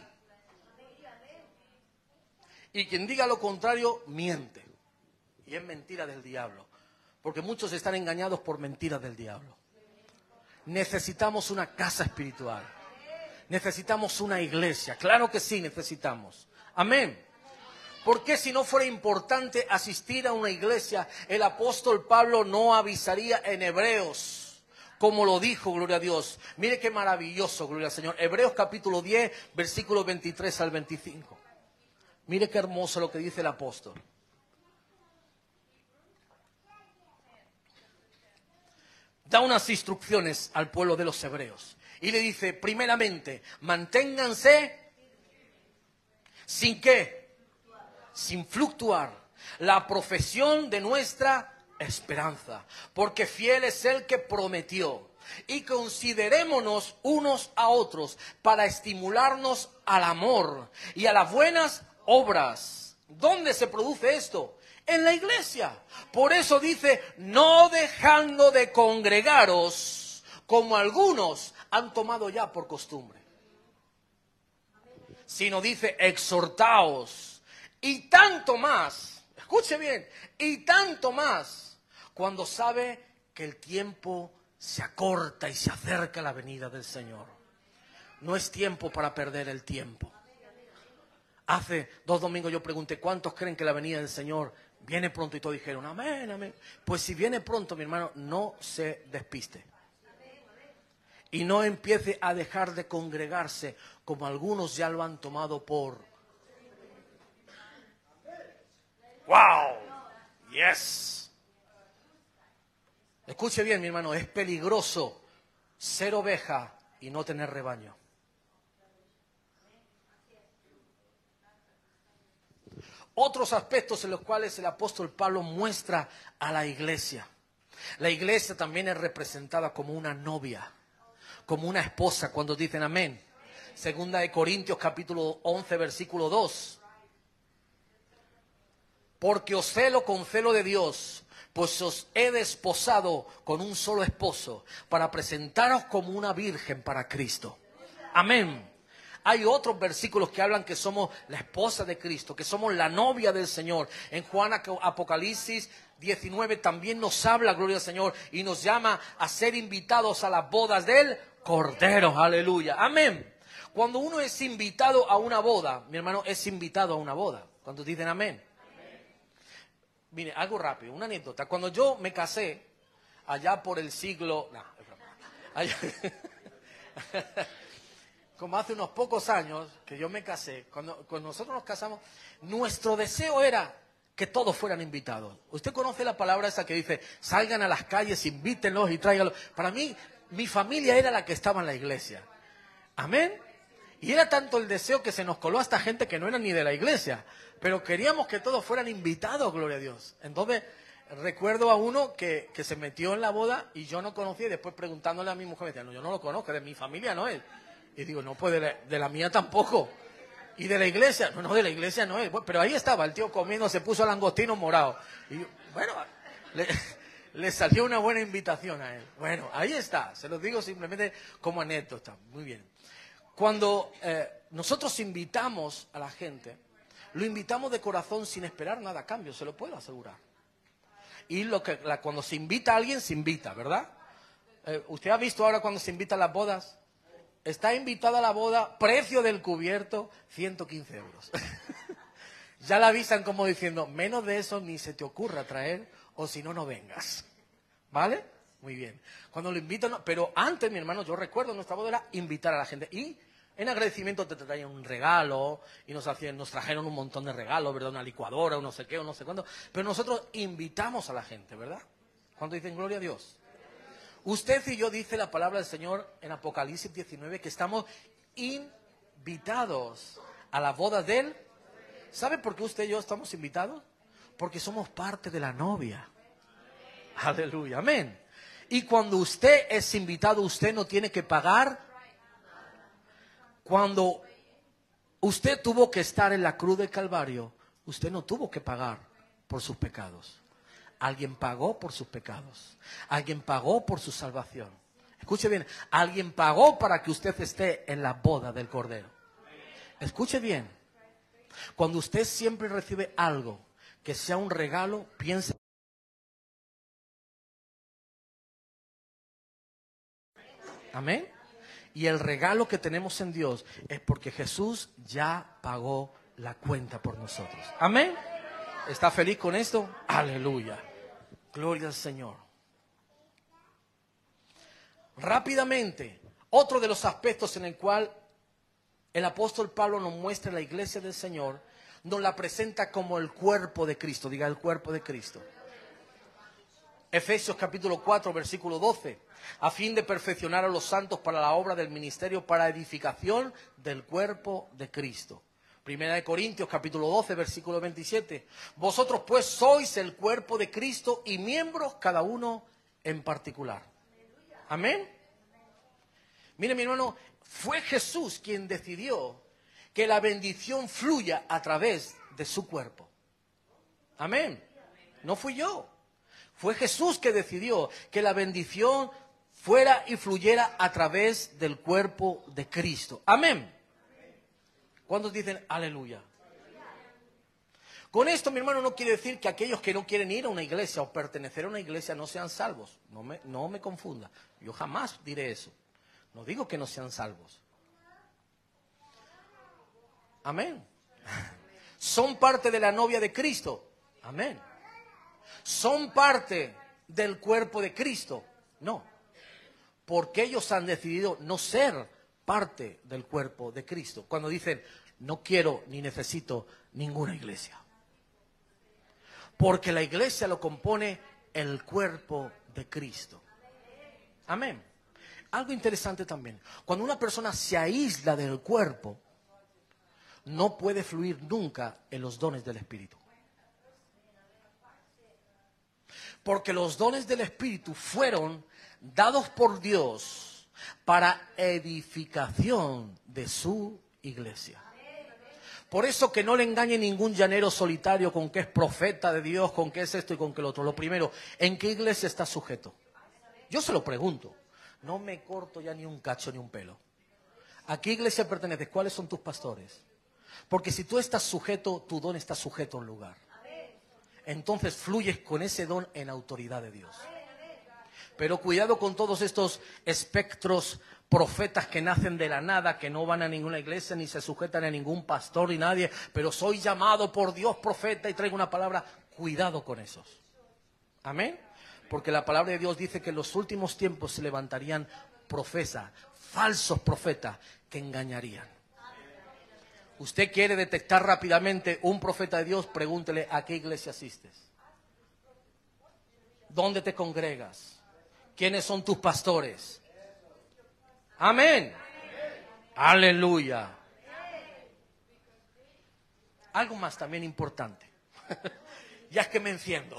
Y quien diga lo contrario, miente. Y es mentira del diablo. Porque muchos están engañados por mentiras del diablo. Necesitamos una casa espiritual. Necesitamos una iglesia. Claro que sí, necesitamos. Amén. Porque si no fuera importante asistir a una iglesia, el apóstol Pablo no avisaría en Hebreos, como lo dijo, gloria a Dios. Mire qué maravilloso, gloria al Señor. Hebreos capítulo diez, versículos veintitrés al veinticinco. Mire qué hermoso lo que dice el apóstol. Da unas instrucciones al pueblo de los hebreos. Y le dice, primeramente, manténganse sin qué, sin fluctuar, la profesión de nuestra esperanza. Porque fiel es el que prometió. Y considerémonos unos a otros para estimularnos al amor y a las buenas obras. ¿Dónde se produce esto? En la iglesia. Por eso dice, no dejando de congregaros, como algunos han tomado ya por costumbre. Sino dice, exhortaos. Y tanto más, escuche bien, y tanto más, cuando sabe que el tiempo se acorta y se acerca la venida del Señor. No es tiempo para perder el tiempo. Hace dos domingos yo pregunté, ¿cuántos creen que la venida del Señor viene pronto? Y todos dijeron, amén, amén. Pues si viene pronto, mi hermano, no se despiste. Y no empiece a dejar de congregarse como algunos ya lo han tomado por... ¡Wow! ¡Yes! Escuche bien, mi hermano, es peligroso ser oveja y no tener rebaño. otros aspectos en los cuales el apóstol Pablo muestra a la iglesia. La iglesia también es representada como una novia, como una esposa, cuando dicen amén. Segunda de Corintios capítulo once versículo dos. Porque os celo con celo de Dios, pues os he desposado con un solo esposo, para presentaros como una virgen para Cristo. Amén. Hay otros versículos que hablan que somos la esposa de Cristo, que somos la novia del Señor. En Juan Apocalipsis diecinueve también nos habla, gloria al Señor, y nos llama a ser invitados a las bodas del Cordero. Aleluya. Amén. Cuando uno es invitado a una boda, mi hermano, es invitado a una boda. Cuando dicen amén. Mire, algo rápido, una anécdota. Cuando yo me casé, allá por el siglo... No, es broma. Allá, como hace unos pocos años que yo me casé, cuando, cuando nosotros nos casamos, nuestro deseo era que todos fueran invitados. Usted conoce la palabra esa que dice, salgan a las calles, invítenlos y tráiganlos. Para mí, mi familia era la que estaba en la iglesia. Amén. Y era tanto el deseo que se nos coló hasta gente que no era ni de la iglesia. Pero queríamos que todos fueran invitados, gloria a Dios. Entonces, recuerdo a uno que, que se metió en la boda y yo no conocía. Y después preguntándole a mi mujer, me decía, no, yo no lo conozco, de mi familia no es. Y digo, no, pues de la, de la mía tampoco. Y de la iglesia, no, no, de la iglesia no es. Bueno, pero ahí estaba el tío comiendo, se puso langostino morado. Y yo, bueno, le, le salió una buena invitación a él. Bueno, ahí está, se los digo simplemente como anécdota. Muy bien. Cuando eh, nosotros invitamos a la gente, lo invitamos de corazón sin esperar nada a cambio, se lo puedo asegurar. Y lo que, la, cuando se invita a alguien, se invita, ¿verdad? Eh, ¿Usted ha visto ahora cuando se invita a las bodas? Está invitada a la boda, precio del cubierto, ciento quince euros. Ya la avisan como diciendo, menos de eso ni se te ocurra traer, o si no, no vengas. ¿Vale? Muy bien. Cuando lo invitan, pero antes, mi hermano, yo recuerdo nuestra boda era invitar a la gente. Y en agradecimiento te traían un regalo, y nos hacían, nos trajeron un montón de regalos, ¿verdad? Una licuadora, un no sé qué, o no sé cuándo. Pero nosotros invitamos a la gente, ¿verdad? Cuando dicen gloria a Dios. Usted y yo, dice la palabra del Señor en Apocalipsis diecinueve, que estamos invitados a la boda de Él. ¿Sabe por qué usted y yo estamos invitados? Porque somos parte de la novia. Aleluya, amén. Y cuando usted es invitado, usted no tiene que pagar. Cuando usted tuvo que estar en la cruz del Calvario, usted no tuvo que pagar por sus pecados. Alguien pagó por sus pecados. Alguien pagó por su salvación. Escuche bien, alguien pagó para que usted esté en la boda del Cordero. Escuche bien. Cuando usted siempre recibe algo que sea un regalo, piense. Amén. Y el regalo que tenemos en Dios es porque Jesús ya pagó la cuenta por nosotros. Amén. ¿Está feliz con esto? Aleluya. Gloria al Señor. Rápidamente, otro de los aspectos en el cual el apóstol Pablo nos muestra la iglesia del Señor, nos la presenta como el cuerpo de Cristo. Diga, el cuerpo de Cristo. Efesios capítulo cuatro, versículo doce. A fin de perfeccionar a los santos para la obra del ministerio, para edificación del cuerpo de Cristo. Primera de Corintios capítulo doce, versículo veintisiete. Vosotros pues sois el cuerpo de Cristo y miembros cada uno en particular. Amén. Mire, mi hermano, fue Jesús quien decidió que la bendición fluya a través de su cuerpo. Amén. No fui yo. Fue Jesús que decidió que la bendición fuera y fluyera a través del cuerpo de Cristo. Amén. ¿Cuántos dicen aleluya? Con esto, mi hermano, no quiere decir que aquellos que no quieren ir a una iglesia o pertenecer a una iglesia no sean salvos. No me, no me confunda. Yo jamás diré eso. No digo que no sean salvos. Amén. Son parte de la novia de Cristo. Amén. ¿Son parte del cuerpo de Cristo? No. Porque ellos han decidido no ser parte del cuerpo de Cristo. Cuando dicen, no quiero ni necesito ninguna iglesia. Porque la iglesia lo compone el cuerpo de Cristo. Amén. Algo interesante también. Cuando una persona se aísla del cuerpo, no puede fluir nunca en los dones del Espíritu. Porque los dones del Espíritu fueron dados por Dios para edificación de su iglesia. Por eso que no le engañe ningún llanero solitario con que es profeta de Dios, con que es esto y con que lo otro. Lo primero, ¿en qué iglesia está sujeto? Yo se lo pregunto. No me corto ya ni un cacho ni un pelo. ¿A qué iglesia perteneces? ¿Cuáles son tus pastores? Porque si tú estás sujeto, tu don está sujeto a un lugar. Entonces fluyes con ese don en autoridad de Dios. Pero cuidado con todos estos espectros profetas que nacen de la nada, que no van a ninguna iglesia, ni se sujetan a ningún pastor ni nadie, pero soy llamado por Dios profeta y traigo una palabra. Cuidado con esos. Amén. Porque la palabra de Dios dice que en los últimos tiempos se levantarían profetas, falsos profetas, que engañarían. Usted quiere detectar rápidamente un profeta de Dios, pregúntele a qué iglesia asistes. ¿Dónde te congregas? ¿Quiénes son tus pastores? Amén. Aleluya. Algo más también importante. Ya es que me enciendo.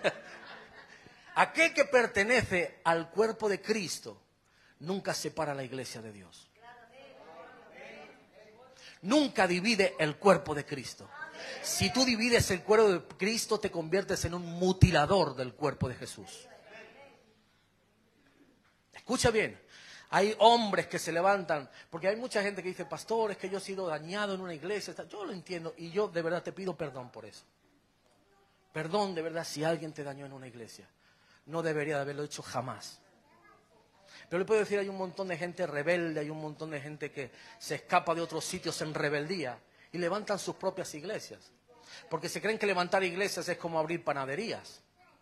Aquel que pertenece al cuerpo de Cristo nunca separa la iglesia de Dios. Nunca divide el cuerpo de Cristo. Si tú divides el cuerpo de Cristo, te conviertes en un mutilador del cuerpo de Jesús. Escucha bien. Hay hombres que se levantan, porque hay mucha gente que dice, pastor, es que yo he sido dañado en una iglesia. Yo lo entiendo y yo de verdad te pido perdón por eso. Perdón de verdad si alguien te dañó en una iglesia. No debería de haberlo hecho jamás. Pero le puedo decir, hay un montón de gente rebelde, hay un montón de gente que se escapa de otros sitios en rebeldía y levantan sus propias iglesias. Porque se creen que levantar iglesias es como abrir panaderías.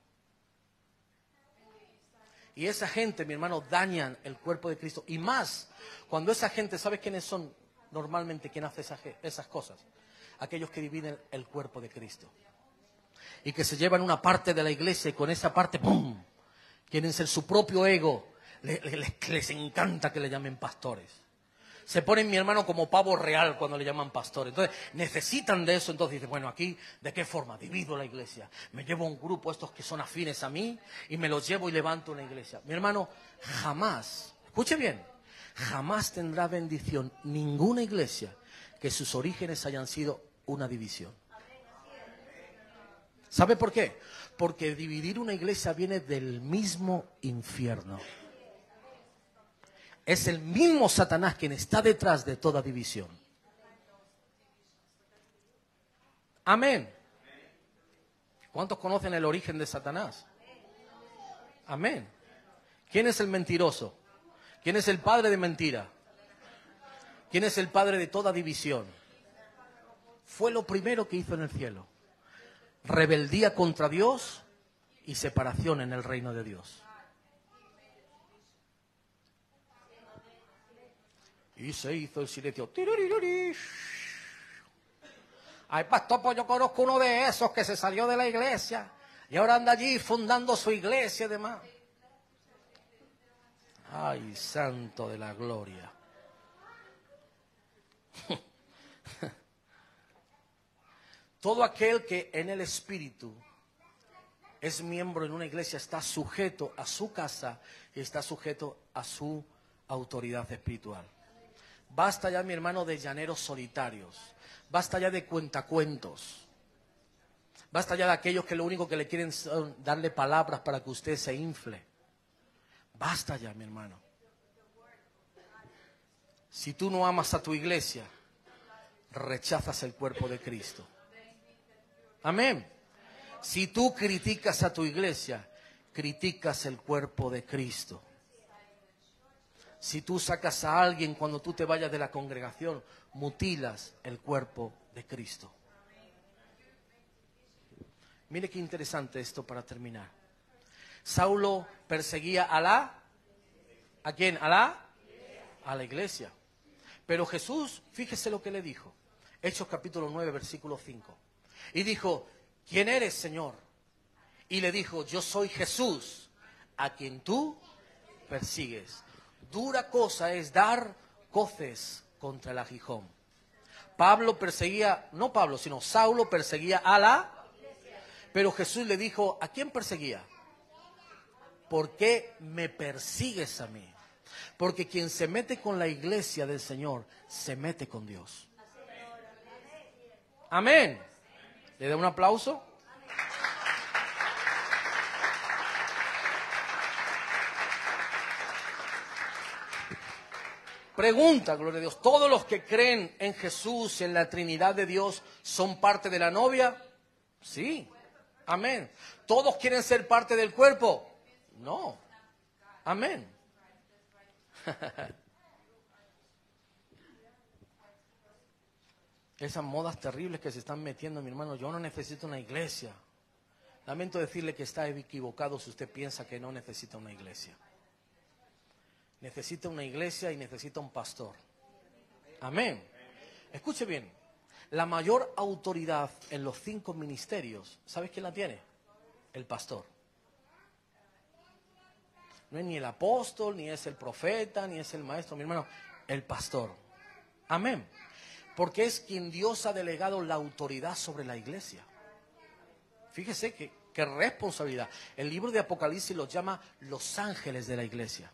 Y esa gente, mi hermano, dañan el cuerpo de Cristo. Y más, cuando esa gente, ¿sabes quiénes son normalmente quien hace esas, esas cosas? Aquellos que dividen el cuerpo de Cristo. Y que se llevan una parte de la iglesia y con esa parte, ¡pum!, quieren ser su propio ego. Les, les, les encanta que le llamen pastores. Se ponen, mi hermano, como pavo real cuando le llaman pastores. Entonces, necesitan de eso. Entonces dicen, bueno, aquí, ¿de qué forma? Divido la iglesia. Me llevo un grupo, estos que son afines a mí, y me los llevo y levanto una iglesia. Mi hermano, jamás, escuche bien, jamás tendrá bendición ninguna iglesia que sus orígenes hayan sido una división. ¿Sabe por qué? Porque dividir una iglesia viene del mismo infierno. Es el mismo Satanás quien está detrás de toda división. Amén. ¿Cuántos conocen el origen de Satanás? Amén. ¿Quién es el mentiroso? ¿Quién es el padre de mentira? ¿Quién es el padre de toda división? Fue lo primero que hizo en el cielo. Rebeldía contra Dios y separación en el reino de Dios. Y se hizo el silencio. Ay, pastor, pues yo conozco uno de esos que se salió de la iglesia y ahora anda allí fundando su iglesia y demás. Ay, santo de la gloria. Todo aquel que en el Espíritu es miembro en una iglesia está sujeto a su casa y está sujeto a su autoridad espiritual. Basta ya, mi hermano, de llaneros solitarios. Basta ya de cuentacuentos. Basta ya de aquellos que lo único que le quieren es darle palabras para que usted se infle. Basta ya, mi hermano. Si tú no amas a tu iglesia, rechazas el cuerpo de Cristo. Amén. Si tú criticas a tu iglesia, criticas el cuerpo de Cristo. Si tú sacas a alguien cuando tú te vayas de la congregación, mutilas el cuerpo de Cristo. Mire qué interesante esto para terminar. Saulo perseguía a la... ¿A quién? ¿A la? A la iglesia. Pero Jesús, fíjese lo que le dijo. Hechos capítulo nueve, versículo cinco. Y dijo, ¿quién eres, Señor? Y le dijo, yo soy Jesús, a quien tú persigues. Dura cosa es dar coces contra el aguijón. Pablo perseguía, no Pablo, sino Saulo perseguía a la... Pero Jesús le dijo, ¿a quién perseguía? ¿Por qué me persigues a mí? Porque quien se mete con la iglesia del Señor, se mete con Dios. Amén. ¿Le da un aplauso? Pregunta, gloria a Dios, ¿todos los que creen en Jesús, en la Trinidad de Dios, son parte de la novia? Sí. Amén. ¿Todos quieren ser parte del cuerpo? No. Amén. Esas modas terribles que se están metiendo, mi hermano, yo no necesito una iglesia. Lamento decirle que está equivocado si usted piensa que no necesita una iglesia. Necesita una iglesia y necesita un pastor. Amén. Escuche bien, la mayor autoridad en los cinco ministerios, ¿sabes quién la tiene? El pastor. No es ni el apóstol, ni es el profeta, ni es el maestro, mi hermano, el pastor. Amén. Porque es quien Dios ha delegado la autoridad sobre la iglesia. Fíjese que, qué responsabilidad. El libro de Apocalipsis los llama los ángeles de la iglesia.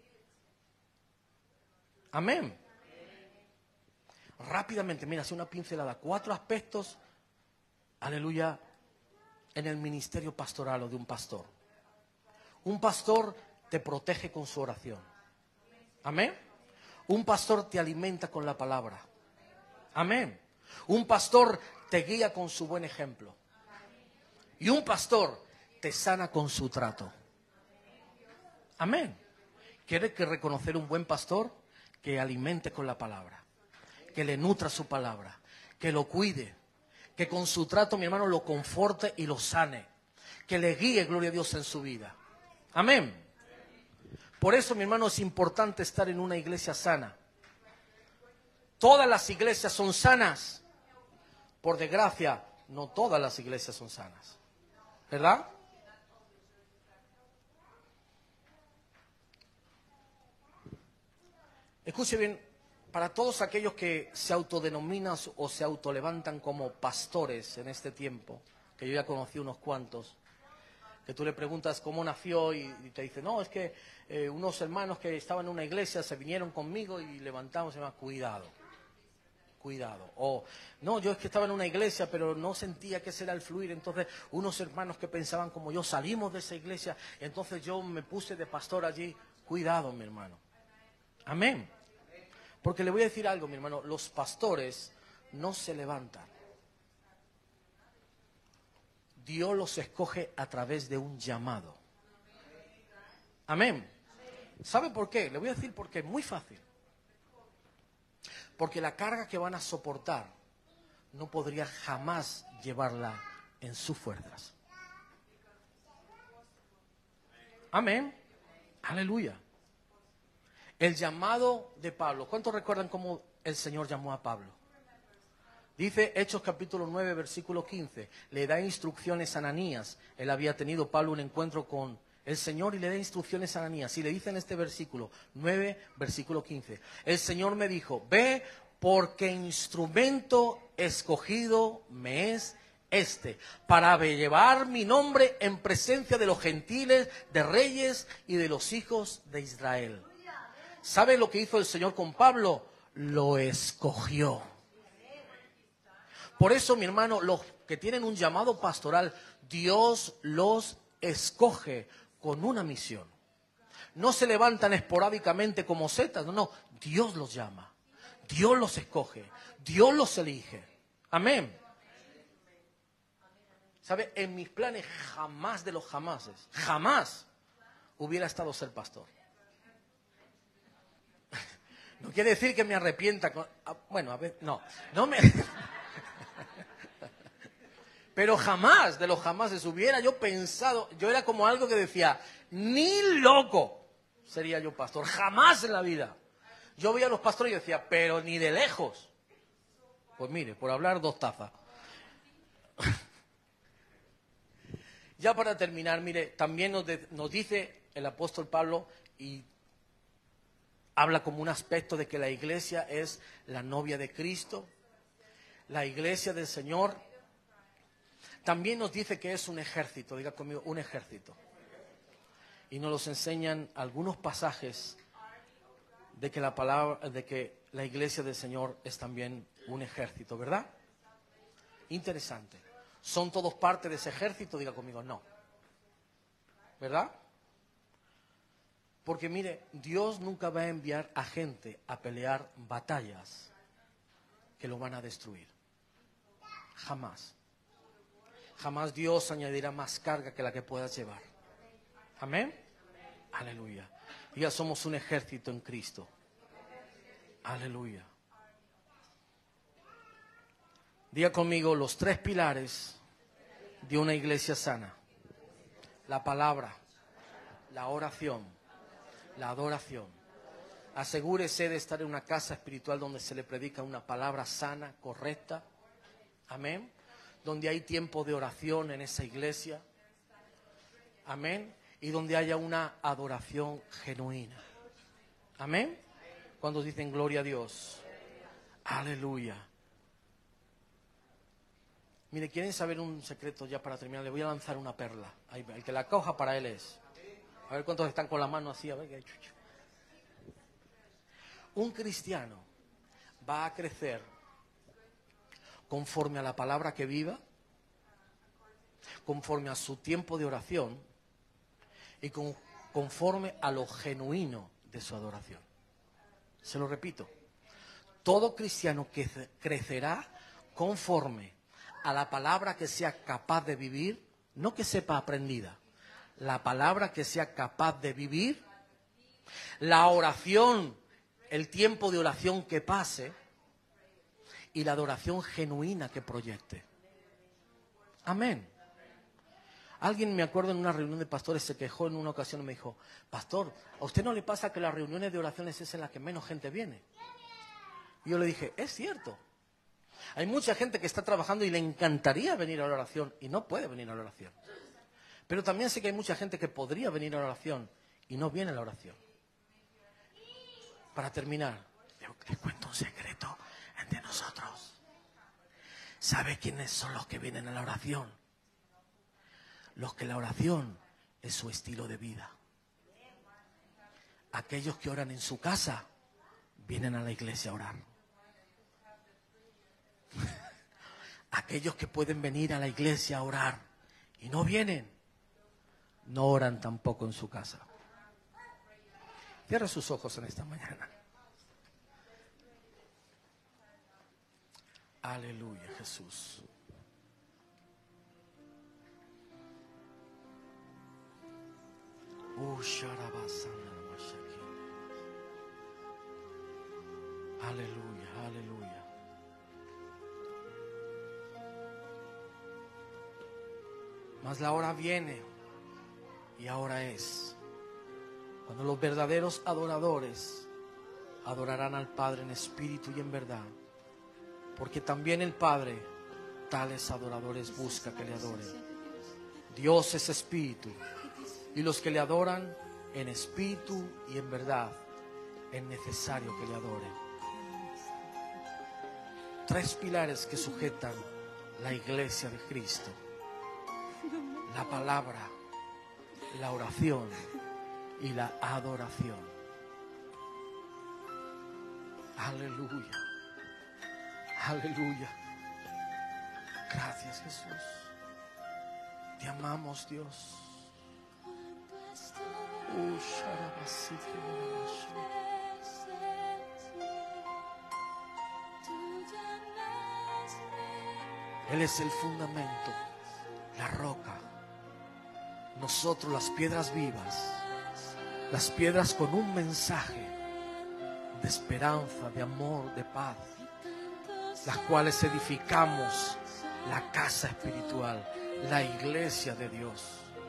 Amén. Rápidamente, mira, hace una pincelada. Cuatro aspectos, aleluya, en el ministerio pastoral o de un pastor. Un pastor te protege con su oración. Amén. Un pastor te alimenta con la palabra. Amén. Un pastor te guía con su buen ejemplo. Y un pastor te sana con su trato. Amén. ¿Quiere que reconocer un buen pastor? Que alimente con la palabra. Que le nutra su palabra. Que lo cuide. Que con su trato, mi hermano, lo conforte y lo sane. Que le guíe, gloria a Dios, en su vida. Amén. Por eso, mi hermano, es importante estar en una iglesia sana. Todas las iglesias son sanas. Por desgracia, no todas las iglesias son sanas. ¿Verdad? Escuche bien, para todos aquellos que se autodenominan o se autolevantan como pastores en este tiempo, que yo ya conocí unos cuantos, que tú le preguntas cómo nació y, y te dice, no, es que eh, unos hermanos que estaban en una iglesia se vinieron conmigo y levantamos, se llama cuidado, cuidado. O, no, yo es que estaba en una iglesia pero no sentía que ese era el fluir, entonces unos hermanos que pensaban como yo salimos de esa iglesia, y entonces yo me puse de pastor allí. Cuidado, mi hermano. Amén. Porque le voy a decir algo, mi hermano, los pastores no se levantan. Dios los escoge a través de un llamado. Amén. ¿Sabe por qué? Le voy a decir por qué. Muy fácil. Porque la carga que van a soportar no podría jamás llevarla en sus fuerzas. Amén. Aleluya. El llamado de Pablo. ¿Cuántos recuerdan cómo el Señor llamó a Pablo? Dice Hechos capítulo nueve, versículo quince. Le da instrucciones a Ananías. Él había tenido, Pablo, un encuentro con el Señor y le da instrucciones a Ananías. Y le dice en este versículo nueve, versículo quince. El Señor me dijo, ve porque instrumento escogido me es este, para llevar mi nombre en presencia de los gentiles, de reyes y de los hijos de Israel. ¿Sabe lo que hizo el Señor con Pablo? Lo escogió. Por eso, mi hermano, los que tienen un llamado pastoral, Dios los escoge con una misión. No se levantan esporádicamente como setas, no, no, Dios los llama, Dios los escoge, Dios los elige. Amén. ¿Sabe? En mis planes jamás de los jamases, jamás hubiera estado ser pastor. No quiere decir que me arrepienta. Con, bueno, a ver, no, no me... Pero jamás, de los jamases, hubiera yo pensado, yo era como algo que decía, ni loco sería yo pastor, jamás en la vida. Yo veía a los pastores y decía, pero ni de lejos. Pues mire, por hablar dos tazas. Ya para terminar, mire, también nos, de, nos dice el apóstol Pablo y habla como un aspecto de que la iglesia es la novia de Cristo. la iglesia del Señor también nos dice que es un ejército. Diga conmigo, un ejército. Y nos los enseñan algunos pasajes de que la palabra, de que la iglesia del Señor es también un ejército, ¿verdad? Interesante. ¿Son todos parte de ese ejército? Diga conmigo, no. ¿Verdad? Porque mire, Dios nunca va a enviar a gente a pelear batallas que lo van a destruir. Jamás. Jamás Dios añadirá más carga que la que puedas llevar. Amén. Aleluya. Ya somos un ejército en Cristo. Aleluya. Diga conmigo los tres pilares de una iglesia sana. La palabra, la oración, la adoración. Asegúrese de estar en una casa espiritual donde se le predica una palabra sana, correcta. Amén. Donde hay tiempo de oración en esa iglesia. Amén. Y donde haya una adoración genuina. Amén. Cuando dicen gloria a Dios. Aleluya. Mire, ¿quieren saber un secreto ya para terminar? Le voy a lanzar una perla. Ahí, el que la coja para él es. A ver cuántos están con la mano así. A ver qué hay. Un cristiano va a crecer conforme a la palabra que viva, conforme a su tiempo de oración y con, conforme a lo genuino de su adoración. Se lo repito. Todo cristiano que crecerá conforme a la palabra que sea capaz de vivir, no que sepa aprendida, la palabra que sea capaz de vivir, la oración, el tiempo de oración que pase y la adoración genuina que proyecte. Amén. Alguien, me acuerdo, en una reunión de pastores se quejó en una ocasión y me dijo: pastor, ¿a usted no le pasa que las reuniones de oraciones es en las que menos gente viene? Y yo le dije, es cierto. Hay mucha gente que está trabajando y le encantaría venir a la oración y no puede venir a la oración. Pero también sé que hay mucha gente que podría venir a la oración y no viene a la oración. Para terminar, les cuento un secreto entre nosotros. ¿Sabe quiénes son los que vienen a la oración? Los que la oración es su estilo de vida. Aquellos que oran en su casa vienen a la iglesia a orar. Aquellos que pueden venir a la iglesia a orar y no vienen, no oran tampoco en su casa. Cierra sus ojos en esta mañana. Aleluya, Jesús. Aleluya, aleluya. Mas la hora viene y ahora es cuando los verdaderos adoradores adorarán al Padre en espíritu y en verdad, porque también el Padre tales adoradores busca que le adoren. Dios es espíritu y los que le adoran en espíritu y en verdad es necesario que le adoren. Tres pilares que sujetan la iglesia de Cristo: la palabra, la oración y la adoración. Aleluya. Aleluya. Gracias, Jesús. Te amamos, Dios. Oh, Él es el fundamento, la roca. Nosotros las piedras vivas, las piedras con un mensaje de esperanza, de amor, de paz, las cuales edificamos la casa espiritual, la iglesia de Dios.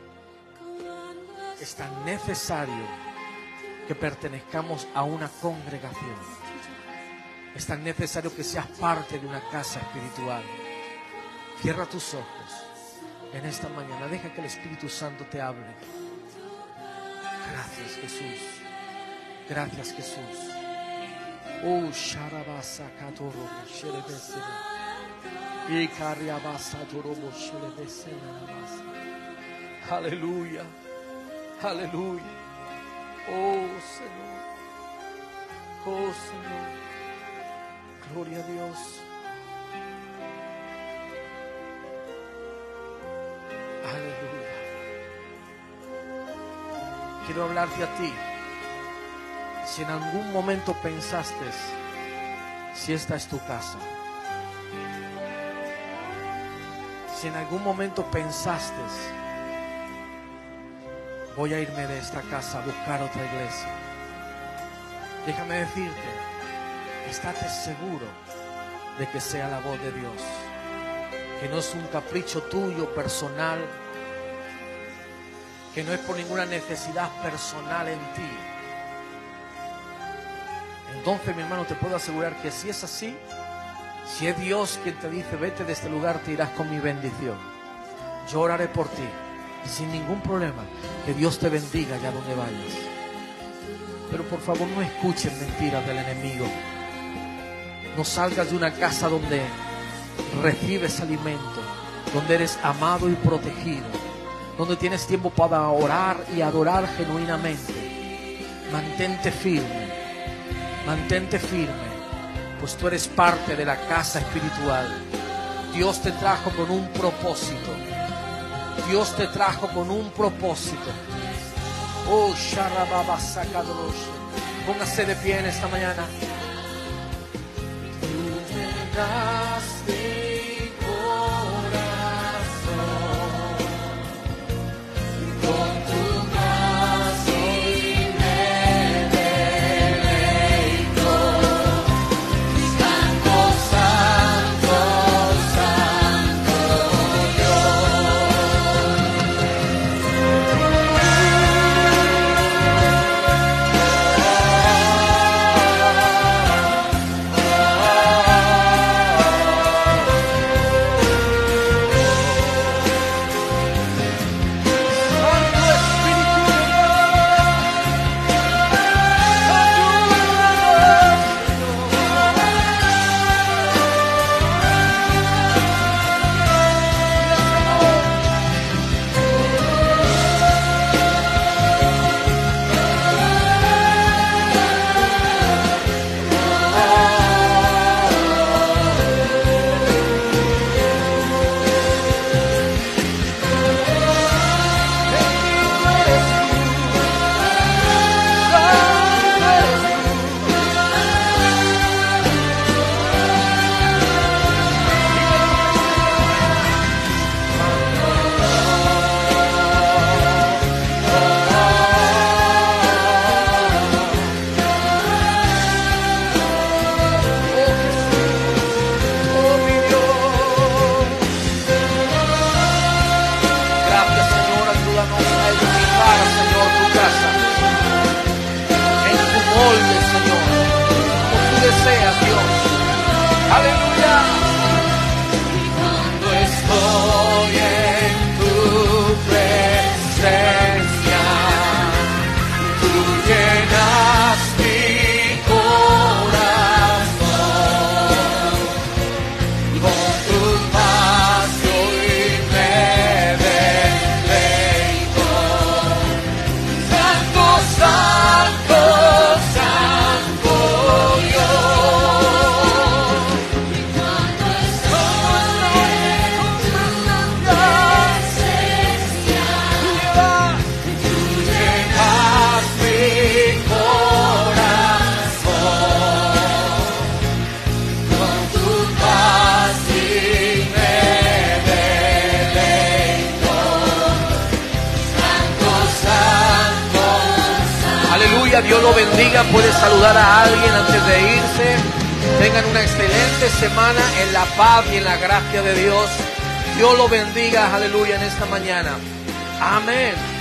Es tan necesario que pertenezcamos a una congregación. Es tan necesario que seas parte de una casa espiritual. Cierra tus ojos en esta mañana. Deja que el Espíritu Santo te hable. Gracias, Jesús. Gracias, Jesús. Oh, Sharabasa Katoro, Sherebesere. Y cariabasa toroboshele besena namasa. Aleluya. Aleluya. Oh Señor. Oh Señor. Gloria a Dios. Aleluya. Quiero hablarte a ti. Si en algún momento pensaste, si esta es tu casa, si en algún momento pensaste, voy a irme de esta casa a buscar otra iglesia, déjame decirte, estate seguro de que sea la voz de Dios, que no es un capricho tuyo personal, que no es por ninguna necesidad personal en ti. Entonces, mi hermano, te puedo asegurar que si es así, si es Dios quien te dice vete de este lugar, te irás con mi bendición. Yo oraré por ti sin ningún problema. Que Dios te bendiga allá donde vayas. Pero por favor, no escuchen mentiras del enemigo. No salgas de una casa donde recibes alimento, donde eres amado y protegido, donde tienes tiempo para orar y adorar genuinamente. Mantente firme, mantente firme, pues tú eres parte de la casa espiritual. Dios te trajo con un propósito. Dios te trajo con un propósito. Oh, Sharababa Sakadrosh. Póngase de pie en esta mañana. Tú me das mi corazón, con tu brazo y me deleito. Santo, santo, santo Dios lo bendiga. Puede saludar a alguien antes de irse. Tengan una excelente semana en la paz y en la gracia de Dios. Dios lo bendiga, aleluya, en esta mañana. Amén.